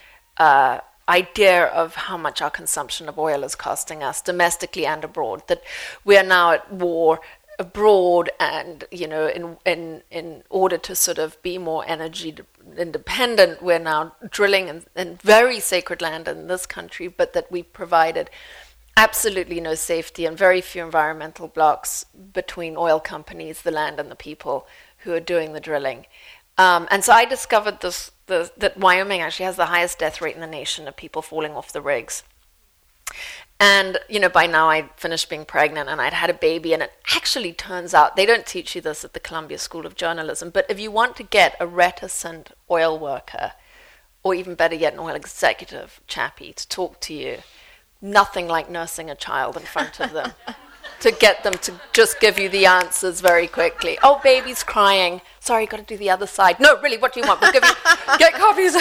idea of how much our consumption of oil is costing us domestically and abroad, that we are now at war abroad, and in order to sort of be more energy independent, we're now drilling in very sacred land in this country, but that we provided absolutely no safety and very few environmental blocks between oil companies, the land, and the people who are doing the drilling. And so I discovered that Wyoming actually has the highest death rate in the nation of people falling off the rigs. And, by now I'd finished being pregnant and I'd had a baby, and it actually turns out, they don't teach you this at the Columbia School of Journalism, but if you want to get a reticent oil worker, or even better yet, an oil executive chappie to talk to you, nothing like nursing a child in front of them to get them to just give you the answers very quickly. Oh, baby's crying. Sorry, got to do the other side. No, really, what do you want? We'll give you, get coffees.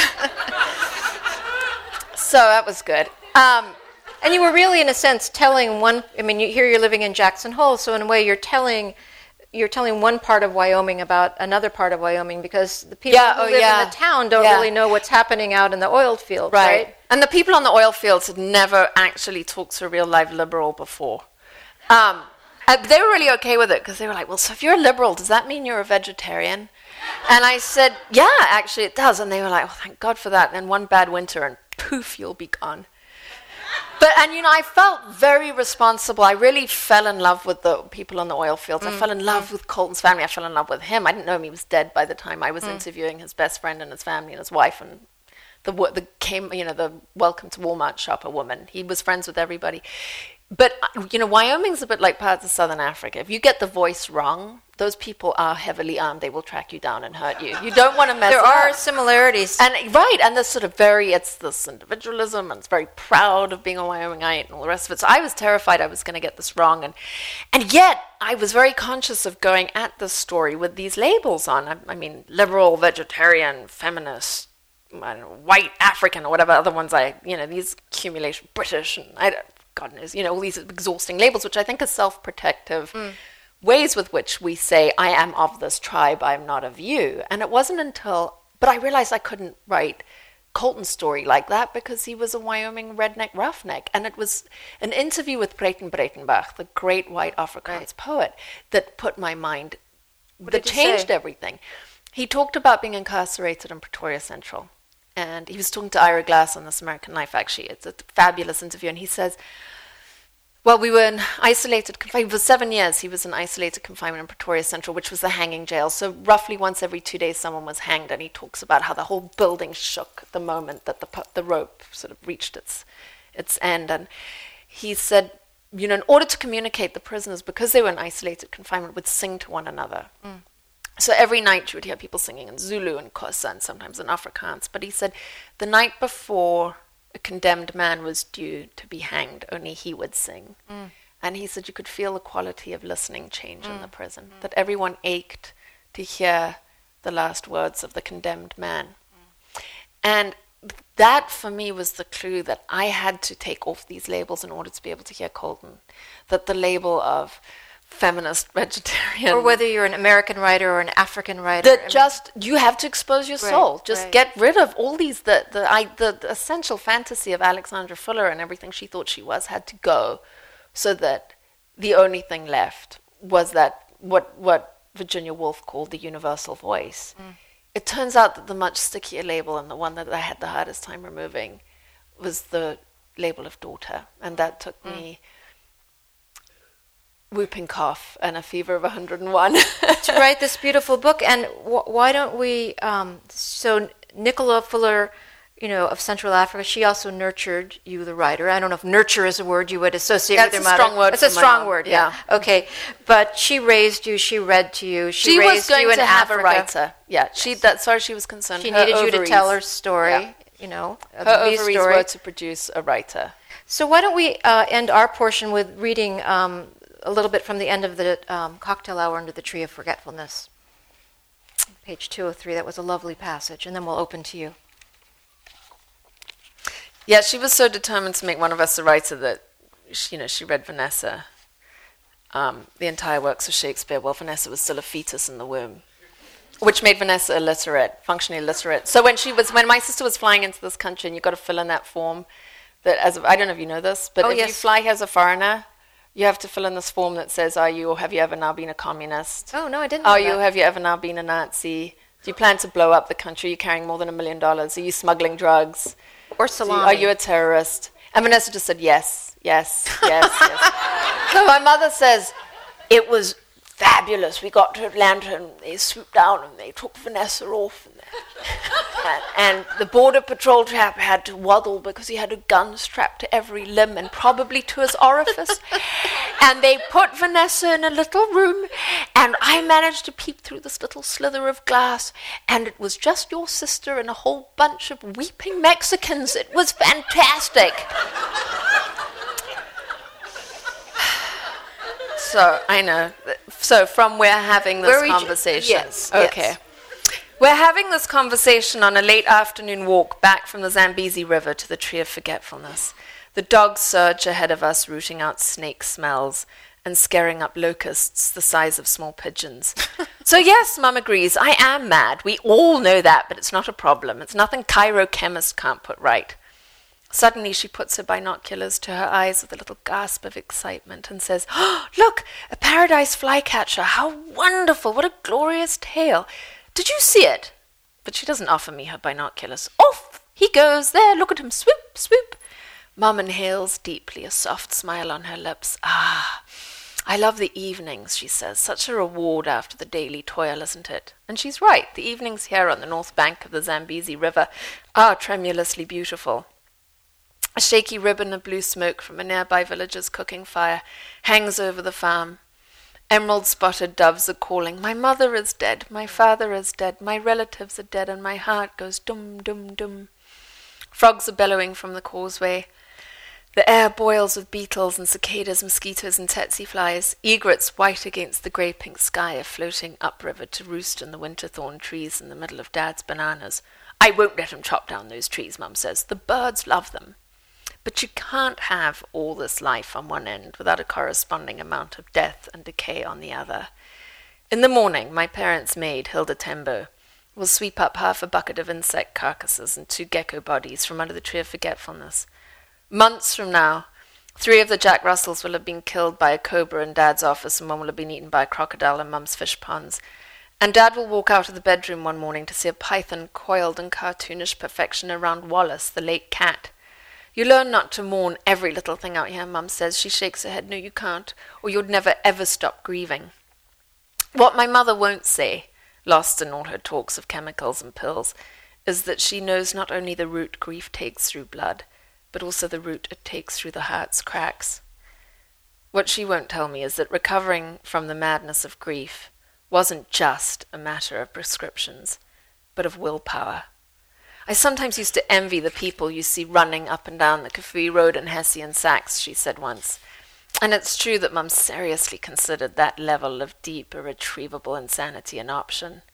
So that was good. And you were really, in a sense, telling one. I mean, here you're living in Jackson Hole, so in a way, you're telling one part of Wyoming about another part of Wyoming, because the people who live in the town don't really know what's happening out in the oil field, right? And the people on the oil fields had never actually talked to a real live liberal before. They were really okay with it, because they were like, well, so if you're a liberal, does that mean you're a vegetarian? And I said, yeah, actually it does. And they were like, oh, thank God for that. And one bad winter and poof, you'll be gone. And I felt very responsible. I really fell in love with the people on the oil fields. I fell in love with Colton's family. I fell in love with him. I didn't know him. He was dead by the time I was interviewing his best friend and his family and his wife and the Welcome to Walmart shopper woman. He was friends with everybody. But, Wyoming's a bit like parts of Southern Africa. If you get the voice wrong, those people are heavily armed. They will track you down and hurt you. You don't want to mess up. There are similarities. And there's sort of it's this individualism, and it's very proud of being a Wyomingite and all the rest of it. So I was terrified I was going to get this wrong. And yet, I was very conscious of going at this story with these labels on. I mean, liberal, vegetarian, feminist, I don't know, white, African, or whatever other ones these accumulation, British, and God knows, all these exhausting labels, which I think are self-protective ways with which we say, I am of this tribe, I am not of you. And it wasn't but I realized I couldn't write Colton's story like that, because he was a Wyoming redneck roughneck. And it was an interview with Breiten Breitenbach, the great white Afrikaans poet, that put my mind, that changed everything. He talked about being incarcerated in Pretoria Central. And he was talking to Ira Glass on This American Life, actually. It's a fabulous interview. And he says, well, we were in isolated confinement. For 7 years, he was in isolated confinement in Pretoria Central, which was the hanging jail. So roughly once every 2 days, someone was hanged. And he talks about how the whole building shook the moment that the rope sort of reached its end. And he said, in order to communicate, the prisoners, because they were in isolated confinement, would sing to one another. So every night you would hear people singing in Zulu and Xhosa and sometimes in Afrikaans. But he said the night before a condemned man was due to be hanged, only he would sing. And he said you could feel the quality of listening change in the prison, that everyone ached to hear the last words of the condemned man. And that for me was the clue that I had to take off these labels in order to be able to hear Colton. That the label of feminist, vegetarian, or whether you're an American writer or an African writer, you have to expose your soul. Get rid of all these the essential fantasy of Alexandra Fuller and everything she thought she was had to go, so that the only thing left was that what Virginia Woolf called the universal voice. It turns out that the much stickier label, and the one that I had the hardest time removing, was the label of daughter, and that took me whooping cough and a fever of 101 to write this beautiful book. And why don't we? So Nicola Fuller, of Central Africa, she also nurtured you, the writer. I don't know if nurture is a word you would associate with your mother. That's a strong word. It's a strong word. Yeah. Okay, but she raised you. She read to you. She raised was going you in to have Africa. a writer. Yeah. As far as she was concerned, she needed you to tell her story. Her ovaries were to produce a writer. So why don't we end our portion with reading a little bit from the end of the Cocktail Hour Under the Tree of Forgetfulness. Page 203, that was a lovely passage, and then we'll open to you. Yeah, she was so determined to make one of us a writer that, she read Vanessa, the entire works of Shakespeare, while Vanessa was still a fetus in the womb, which made Vanessa illiterate, functionally illiterate. So when my sister was flying into this country, and you've got to fill in that form, that I don't know if you know this, but if you fly here as a foreigner, you have to fill in this form that says, are you or have you ever now been a communist? Oh, no, I didn't Are know you, that. have you ever now been a Nazi? Do you plan to blow up the country? Are you carrying more than $1 million? Are you smuggling drugs? Or salami. Are you a terrorist? And Vanessa just said, yes, yes, yes, yes. So my mother says, it was fabulous. We got to Atlanta and they swooped down and they took Vanessa off. And the border patrol chap had to waddle because he had a gun strapped to every limb and probably to his orifice. And they put Vanessa in a little room, and I managed to peep through this little slither of glass, and it was just your sister and a whole bunch of weeping Mexicans. It was fantastic. So, I know. So, from we're having this conversation. Yes. Okay. Yes. We're having this conversation on a late afternoon walk back from the Zambezi River to the Tree of Forgetfulness. The dogs surge ahead of us, rooting out snake smells and scaring up locusts the size of small pigeons. So yes, Mum agrees, I am mad. We all know that, but it's not a problem. It's nothing Cairo chemist can't put right. Suddenly she puts her binoculars to her eyes with a little gasp of excitement and says, oh, look, a paradise flycatcher. How wonderful. What a glorious tale. Did you see it? But she doesn't offer me her binoculars. Off he goes. There, look at him. Swoop, swoop. Mum inhales deeply, a soft smile on her lips. Ah, I love the evenings, she says. Such a reward after the daily toil, isn't it? And she's right. The evenings here on the north bank of the Zambezi River are tremulously beautiful. A shaky ribbon of blue smoke from a nearby village's cooking fire hangs over the farm. Emerald-spotted doves are calling, my mother is dead, my father is dead, my relatives are dead, and my heart goes dum, dum, dum. Frogs are bellowing from the causeway. The air boils with beetles and cicadas, mosquitoes and tsetse flies. Egrets white against the grey-pink sky are floating upriver to roost in the winter thorn trees in the middle of Dad's bananas. I won't let him chop down those trees, Mum says. The birds love them. But you can't have all this life on one end without a corresponding amount of death and decay on the other. In the morning, my parents' maid, Hilda Tembo, will sweep up half a bucket of insect carcasses and 2 gecko bodies from under the Tree of Forgetfulness. Months from now, 3 of the Jack Russells will have been killed by a cobra in Dad's office, and 1 will have been eaten by a crocodile in Mum's fish ponds. And Dad will walk out of the bedroom one morning to see a python coiled in cartoonish perfection around Wallace, the late cat. You learn not to mourn every little thing out here, Mum says. She shakes her head. No, you can't, or you'd never ever stop grieving. What my mother won't say, lost in all her talks of chemicals and pills, is that she knows not only the route grief takes through blood, but also the route it takes through the heart's cracks. What she won't tell me is that recovering from the madness of grief wasn't just a matter of prescriptions, but of willpower. I sometimes used to envy the people you see running up and down the Kafui Road in Hessian sacks, she said once. And it's true that Mum seriously considered that level of deep, irretrievable insanity an option.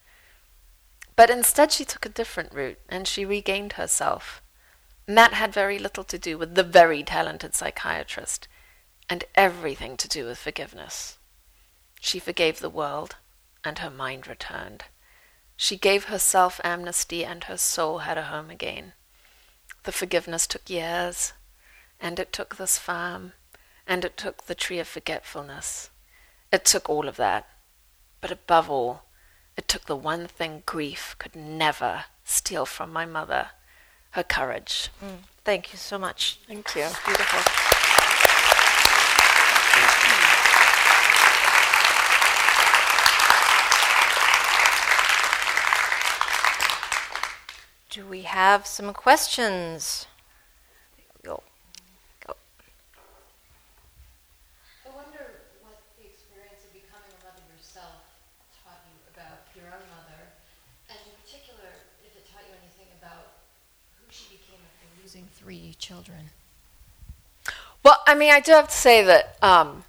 But instead she took a different route, and she regained herself. And that had very little to do with the very talented psychiatrist, and everything to do with forgiveness. She forgave the world, and her mind returned. She gave herself amnesty, and her soul had a home again. The forgiveness took years, and it took this farm, and it took the Tree of Forgetfulness. It took all of that. But above all, it took the one thing grief could never steal from my mother, her courage. Thank you so much. Thank you. Beautiful. Do we have some questions? Go. I wonder what the experience of becoming a mother yourself taught you about your own mother, and in particular, if it taught you anything about who she became after losing 3 children. Well, I mean, I do have to say that I'm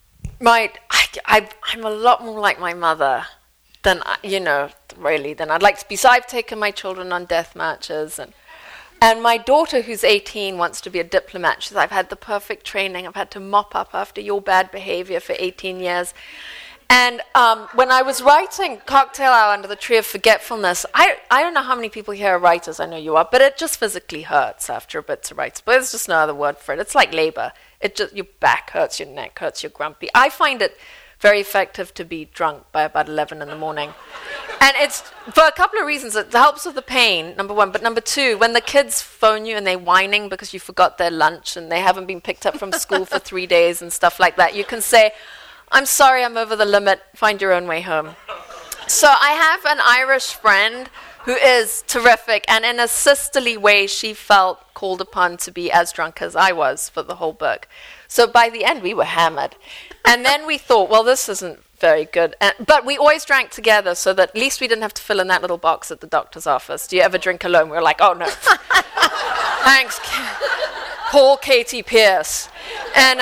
a lot more like my mother than, than I'd like to be. So I've taken my children on death marches, and my daughter, who's 18, wants to be a diplomat. She says, I've had the perfect training. I've had to mop up after your bad behavior for 18 years. And when I was writing Cocktail Hour Under the Tree of Forgetfulness, I don't know how many people here are writers, I know you are, but it just physically hurts after a bit to write. But there's just no other word for it. It's like labor. Your back hurts, your neck hurts, you're grumpy. I find it very effective to be drunk by about 11 in the morning. And it's for a couple of reasons. It helps with the pain, number one. But number two, when the kids phone you and they're whining because you forgot their lunch and they haven't been picked up from school for 3 days and stuff like that, you can say, I'm sorry, I'm over the limit. Find your own way home. So I have an Irish friend who is terrific. And in a sisterly way, she felt called upon to be as drunk as I was for the whole book. So by the end, we were hammered. And then we thought, well, this isn't very good. But we always drank together so that at least we didn't have to fill in that little box at the doctor's office. Do you ever drink alone? We were like, oh, no. Thanks, Paul Katie Pierce. And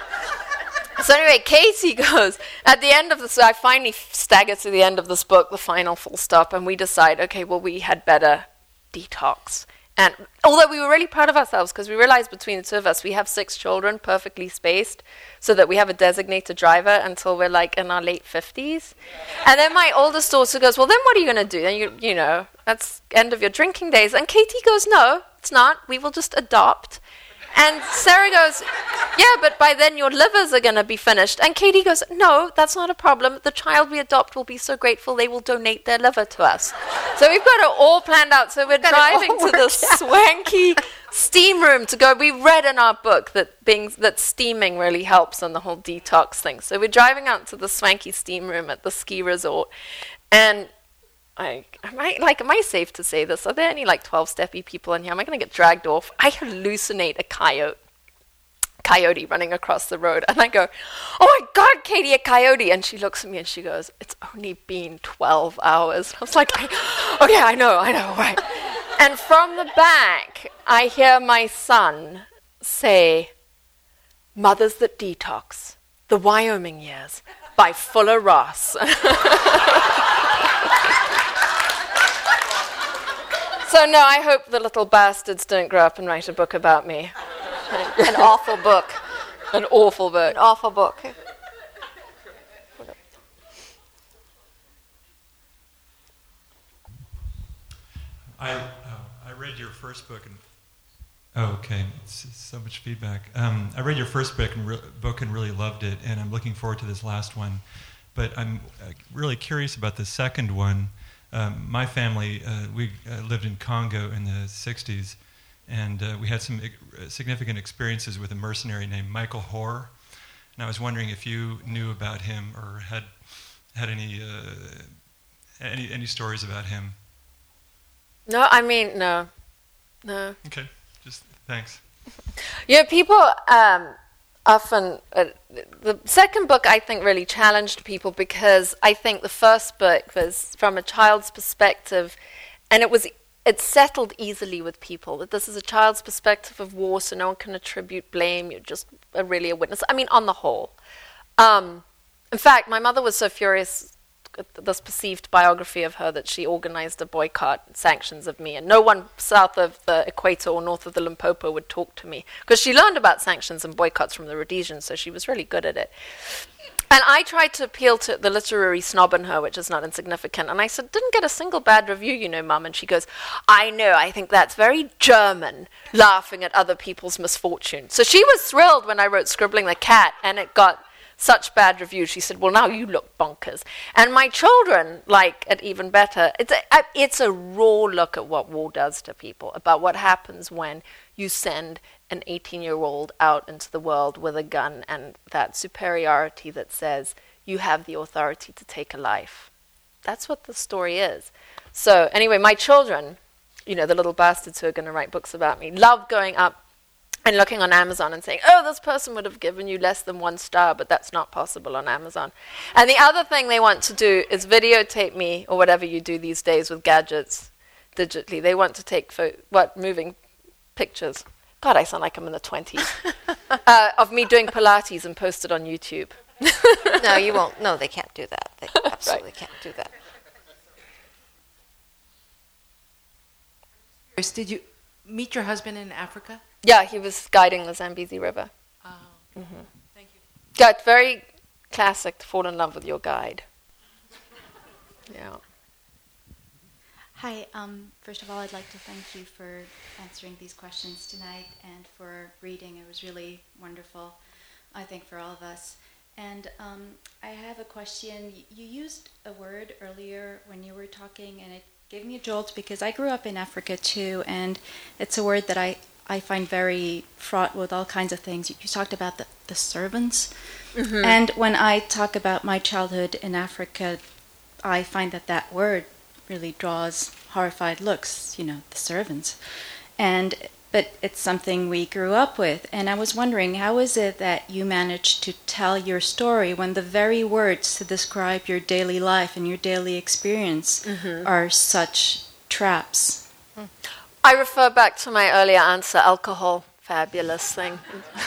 so anyway, Katie goes, at the end of this, I finally stagger to the end of this book, the final full stop, and we decide, okay, well, we had better detox. And although we were really proud of ourselves because we realized between the two of us, we have 6 children perfectly spaced so that we have a designated driver until we're like in our late 50s. And then my oldest daughter goes, well, then what are you going to do? And you know, that's end of your drinking days. And Katie goes, no, it's not. We will just adopt. And Sarah goes, yeah, but by then your livers are going to be finished. And Katie goes, no, that's not a problem. The child we adopt will be so grateful they will donate their liver to us. So we've got it all planned out. So we're driving to the swanky steam room to go. We read in our book that steaming really helps on the whole detox thing. So we're driving out to the swanky steam room at the ski resort. And am I safe to say this? Are there any 12-steppy people in here? Am I going to get dragged off? I hallucinate a coyote running across the road. And I go, oh my God, Katie, a coyote. And she looks at me and she goes, it's only been 12 hours. I was like, oh yeah, I know, right. And from the back, I hear my son say, Mothers That Detox, The Wyoming Years by Fuller Ross. So no, I hope the little bastards don't grow up and write a book about me. An awful book. An awful book. An awful book. I read your first book and okay, it's so much feedback. I read your first book and really loved it, and I'm looking forward to this last one. But I'm really curious about the second one. My family, we lived in Congo in the 60s, and we had some significant experiences with a mercenary named Michael Hoare. And I was wondering if you knew about him or had any stories about him. No, I mean, no. Okay, just thanks. Yeah, people often, the second book I think really challenged people because I think the first book was from a child's perspective, and it settled easily with people that this is a child's perspective of war, so no one can attribute blame. You're just really a witness. I mean, on the whole. In fact, my mother was so furious at this perceived biography of her that she organized a boycott, sanctions of me, and no one south of the equator or north of the Limpopo would talk to me because she learned about sanctions and boycotts from the Rhodesians, so she was really good at it. And I tried to appeal to the literary snob in her, which is not insignificant, and I said, didn't get a single bad review, Mum. And she goes, I know, I think that's very German, laughing at other people's misfortune. So she was thrilled when I wrote Scribbling the Cat, and it got such bad reviews. She said, well, now you look bonkers. And my children like it even better. It's a raw look at what war does to people, about what happens when you send an 18-year-old out into the world with a gun and that superiority that says you have the authority to take a life. That's what the story is. So anyway, my children, the little bastards who are going to write books about me, love going up and looking on Amazon and saying, oh, this person would have given you less than 1 star, but that's not possible on Amazon. And the other thing they want to do is videotape me, or whatever you do these days with gadgets, digitally. They want to take moving pictures. God, I sound like I'm in the 20s. Of me doing Pilates and post it on YouTube. No, you won't. No, they can't do that. They absolutely can't do that. Did you meet your husband in Africa? Yeah, he was guiding the Zambezi River. Oh, thank you. Got very classic to fall in love with your guide. Yeah. Hi. First of all, I'd like to thank you for answering these questions tonight and for reading. It was really wonderful, I think, for all of us. And I have a question. You used a word earlier when you were talking, and it gave me a jolt because I grew up in Africa too, and it's a word that I find very fraught with all kinds of things. You talked about the servants. Mm-hmm. And when I talk about my childhood in Africa, I find that word really draws horrified looks, the servants. But it's something we grew up with. And I was wondering, how is it that you managed to tell your story when the very words to describe your daily life and your daily experience are such traps? I refer back to my earlier answer, alcohol, fabulous thing.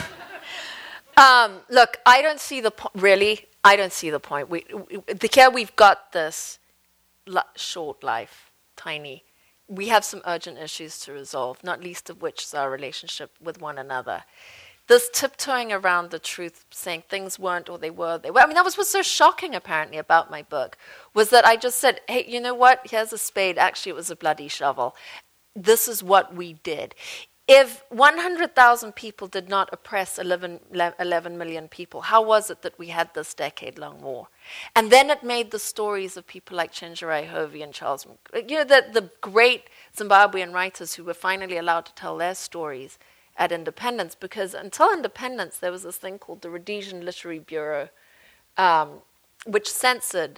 Look, I don't see the point, really, I don't see the point. Here we've got this short life, tiny. We have some urgent issues to resolve, not least of which is our relationship with one another. This tiptoeing around the truth, saying things weren't or they were. I mean, that was what's so shocking, apparently, about my book, was that I just said, hey, you know what? Here's a spade. Actually, it was a bloody shovel. This is what we did. If 100,000 people did not oppress 11 million people, how was it that we had this decade-long war? And then it made the stories of people like Chenjerai Hovey and Charles, the great Zimbabwean writers who were finally allowed to tell their stories at independence, because until independence there was this thing called the Rhodesian Literary Bureau, which censored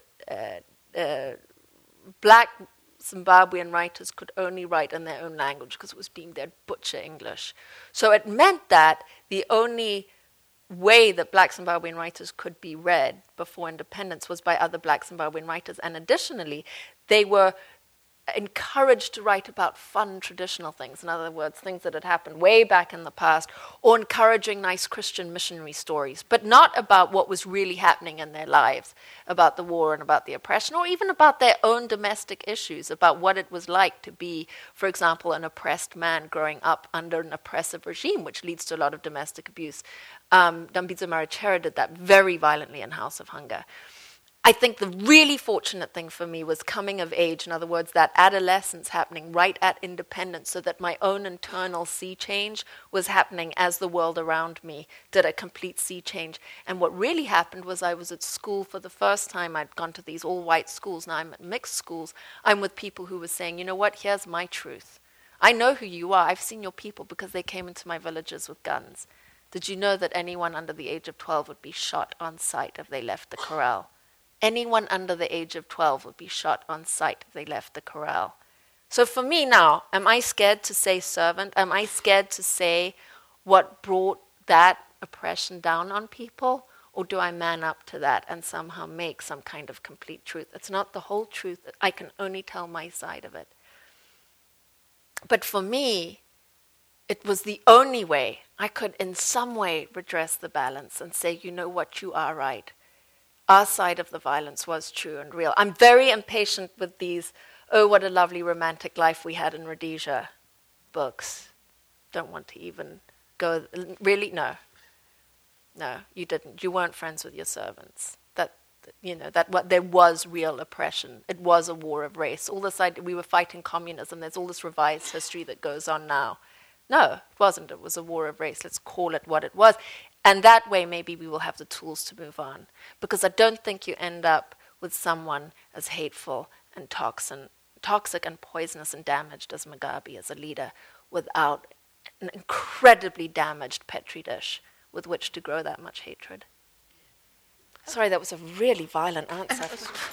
black Zimbabwean writers could only write in their own language because it was being their butcher English. So it meant that the only way that black Zimbabwean writers could be read before independence was by other black Zimbabwean writers. And additionally, they were encouraged to write about fun traditional things, in other words, things that had happened way back in the past, or encouraging nice Christian missionary stories, but not about what was really happening in their lives, about the war and about the oppression, or even about their own domestic issues, about what it was like to be, for example, an oppressed man growing up under an oppressive regime, which leads to a lot of domestic abuse. Dambizo Marachera did that very violently in House of Hunger. I think the really fortunate thing for me was coming of age, in other words, that adolescence happening right at independence, so that my own internal sea change was happening as the world around me did a complete sea change. And what really happened was I was at school for the first time. I'd gone to these all-white schools. Now I'm at mixed schools. I'm with people who were saying, you know what, here's my truth. I know who you are. I've seen your people because they came into my villages with guns. Did you know that anyone under the age of 12 would be shot on sight if they left the corral? Anyone under the age of 12 would be shot on sight if they left the corral. So for me now, am I scared to say servant? Am I scared to say what brought that oppression down on people? Or do I man up to that and somehow make some kind of complete truth? It's not the whole truth. I can only tell my side of it. But for me, it was the only way I could in some way redress the balance and say, you know what, you are right. Our side of the violence was true and real. I'm very impatient with these, oh, what a lovely romantic life we had in Rhodesia books. Don't want to even go, really? No, you didn't. You weren't friends with your servants. There was real oppression. It was a war of race. All this idea, we were fighting communism. There's all this revised history that goes on now. No, it wasn't. It was a war of race. Let's call it what it was. And that way, maybe we will have the tools to move on. Because I don't think you end up with someone as hateful and toxic and poisonous and damaged as Mugabe as a leader without an incredibly damaged petri dish with which to grow that much hatred. Sorry, that was a really violent answer.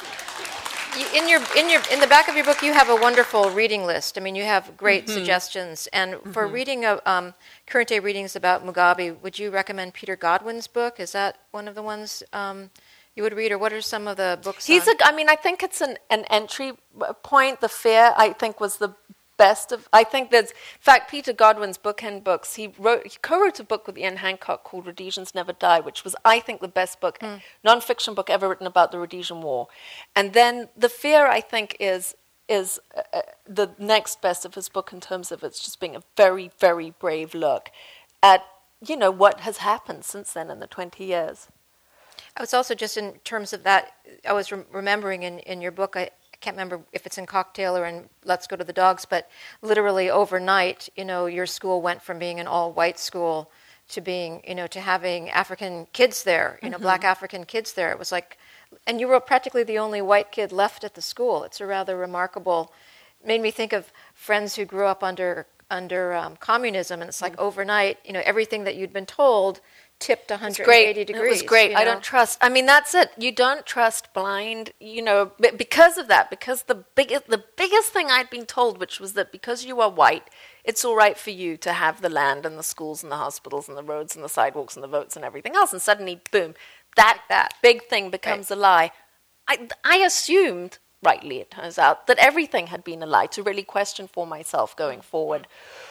In the back of your book, you have a wonderful reading list. I mean, you have great suggestions. And for reading current day readings about Mugabe, would you recommend Peter Godwin's book? Is that one of the ones you would read, or what are some of the books? I think it's an entry point. The Fair, I think, was the best of. I think there's, in fact, Peter Godwin's bookend books. He co-wrote a book with Ian Hancock called Rhodesians Never Die, which was, I think, the best book, non-fiction book ever written about the Rhodesian War. And then The Fear, I think, is the next best of his book in terms of it's just being a very, very brave look at what has happened since then in the 20 years. I was also just in terms of that, I was remembering in your book, I can't remember if it's in Cocktail or in Let's Go to the Dogs, but literally overnight, your school went from being an all-white school to being, to having African kids there, Black African kids there. It was like, and you were practically the only white kid left at the school. It's a rather remarkable, made me think of friends who grew up under communism, and it's like overnight, everything that you'd been told tipped 180 degrees. It was great. I don't trust. I mean, that's it. You don't trust blind, because of that. Because the biggest thing I'd been told, which was that because you are white, it's all right for you to have the land and the schools and the hospitals and the roads and the sidewalks and the votes and everything else. And suddenly, boom, that big thing becomes a lie. I assumed, rightly it turns out, that everything had been a lie, to really question for myself going forward.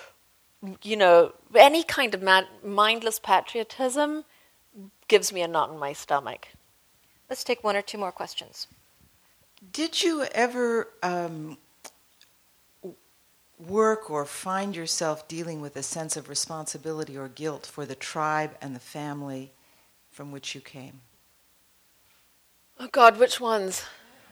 Any kind of mindless patriotism gives me a knot in my stomach. Let's take one or two more questions. Did you ever work or find yourself dealing with a sense of responsibility or guilt for the tribe and the family from which you came? Oh God, which ones?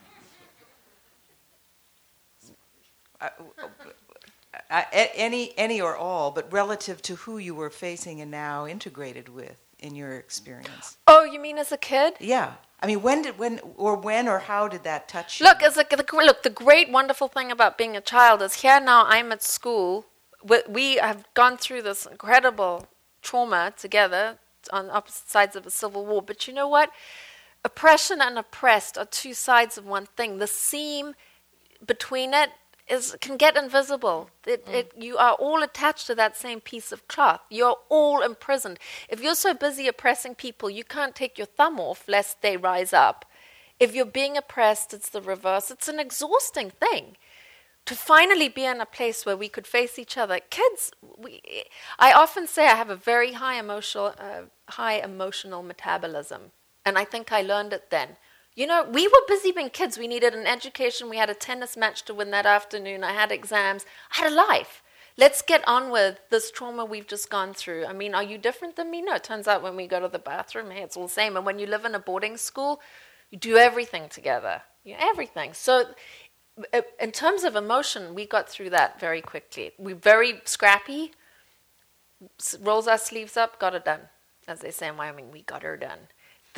Any or all, but relative to who you were facing and now integrated with in your experience. Oh, you mean as a kid? Yeah. I mean, when or how did that touch you? Look, the great, wonderful thing about being a child is here now I'm at school. We have gone through this incredible trauma together on opposite sides of a civil war. But you know what? Oppression and oppressed are two sides of one thing. The seam between it can get invisible. You are all attached to that same piece of cloth. You're all imprisoned. If you're so busy oppressing people, you can't take your thumb off lest they rise up. If you're being oppressed, it's the reverse. It's an exhausting thing. To finally be in a place where we could face each other. Kids, I often say I have a very high emotional metabolism. And I think I learned it then. We were busy being kids. We needed an education. We had a tennis match to win that afternoon. I had exams. I had a life. Let's get on with this trauma we've just gone through. I mean, are you different than me? No, it turns out when we go to the bathroom, hey, it's all the same. And when you live in a boarding school, you do everything together. Everything. So in terms of emotion, we got through that very quickly. We're very scrappy, rolls our sleeves up, got it done. As they say in Wyoming, we got her done.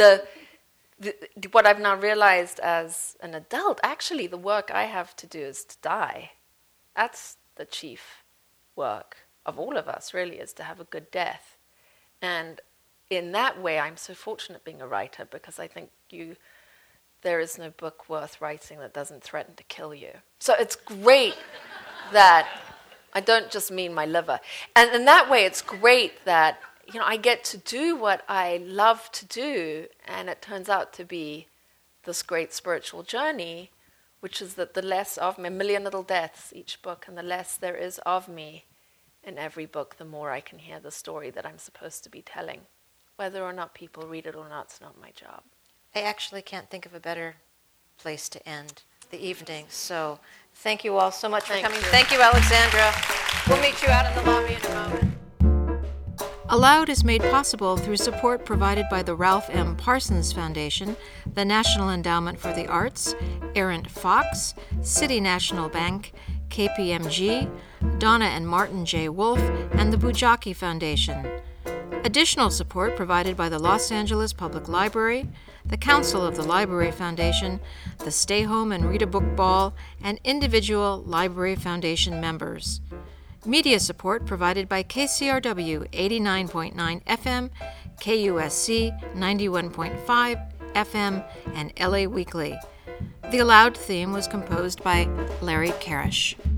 What I've now realized as an adult, actually the work I have to do is to die. That's the chief work of all of us, really, is to have a good death. And in that way, I'm so fortunate being a writer, because I think there is no book worth writing that doesn't threaten to kill you. So it's great that, I don't just mean my liver. And in that way, it's great that I get to do what I love to do, and it turns out to be this great spiritual journey, which is that the less of me, 1 million little deaths each book, and the less there is of me in every book, the more I can hear the story that I'm supposed to be telling. Whether or not people read it or not, it's not my job. I actually can't think of a better place to end the evening, so thank you all so much for coming. Thank you, Alexandra. We'll meet you out in the lobby in a moment. Aloud is made possible through support provided by the Ralph M. Parsons Foundation, the National Endowment for the Arts, Errant Fox, City National Bank, KPMG, Donna and Martin J. Wolf, and the Bujaki Foundation. Additional support provided by the Los Angeles Public Library, the Council of the Library Foundation, the Stay Home and Read a Book Ball, and individual Library Foundation members. Media support provided by KCRW 89.9 FM, KUSC 91.5 FM, and LA Weekly. The Aloud theme was composed by Larry Karish.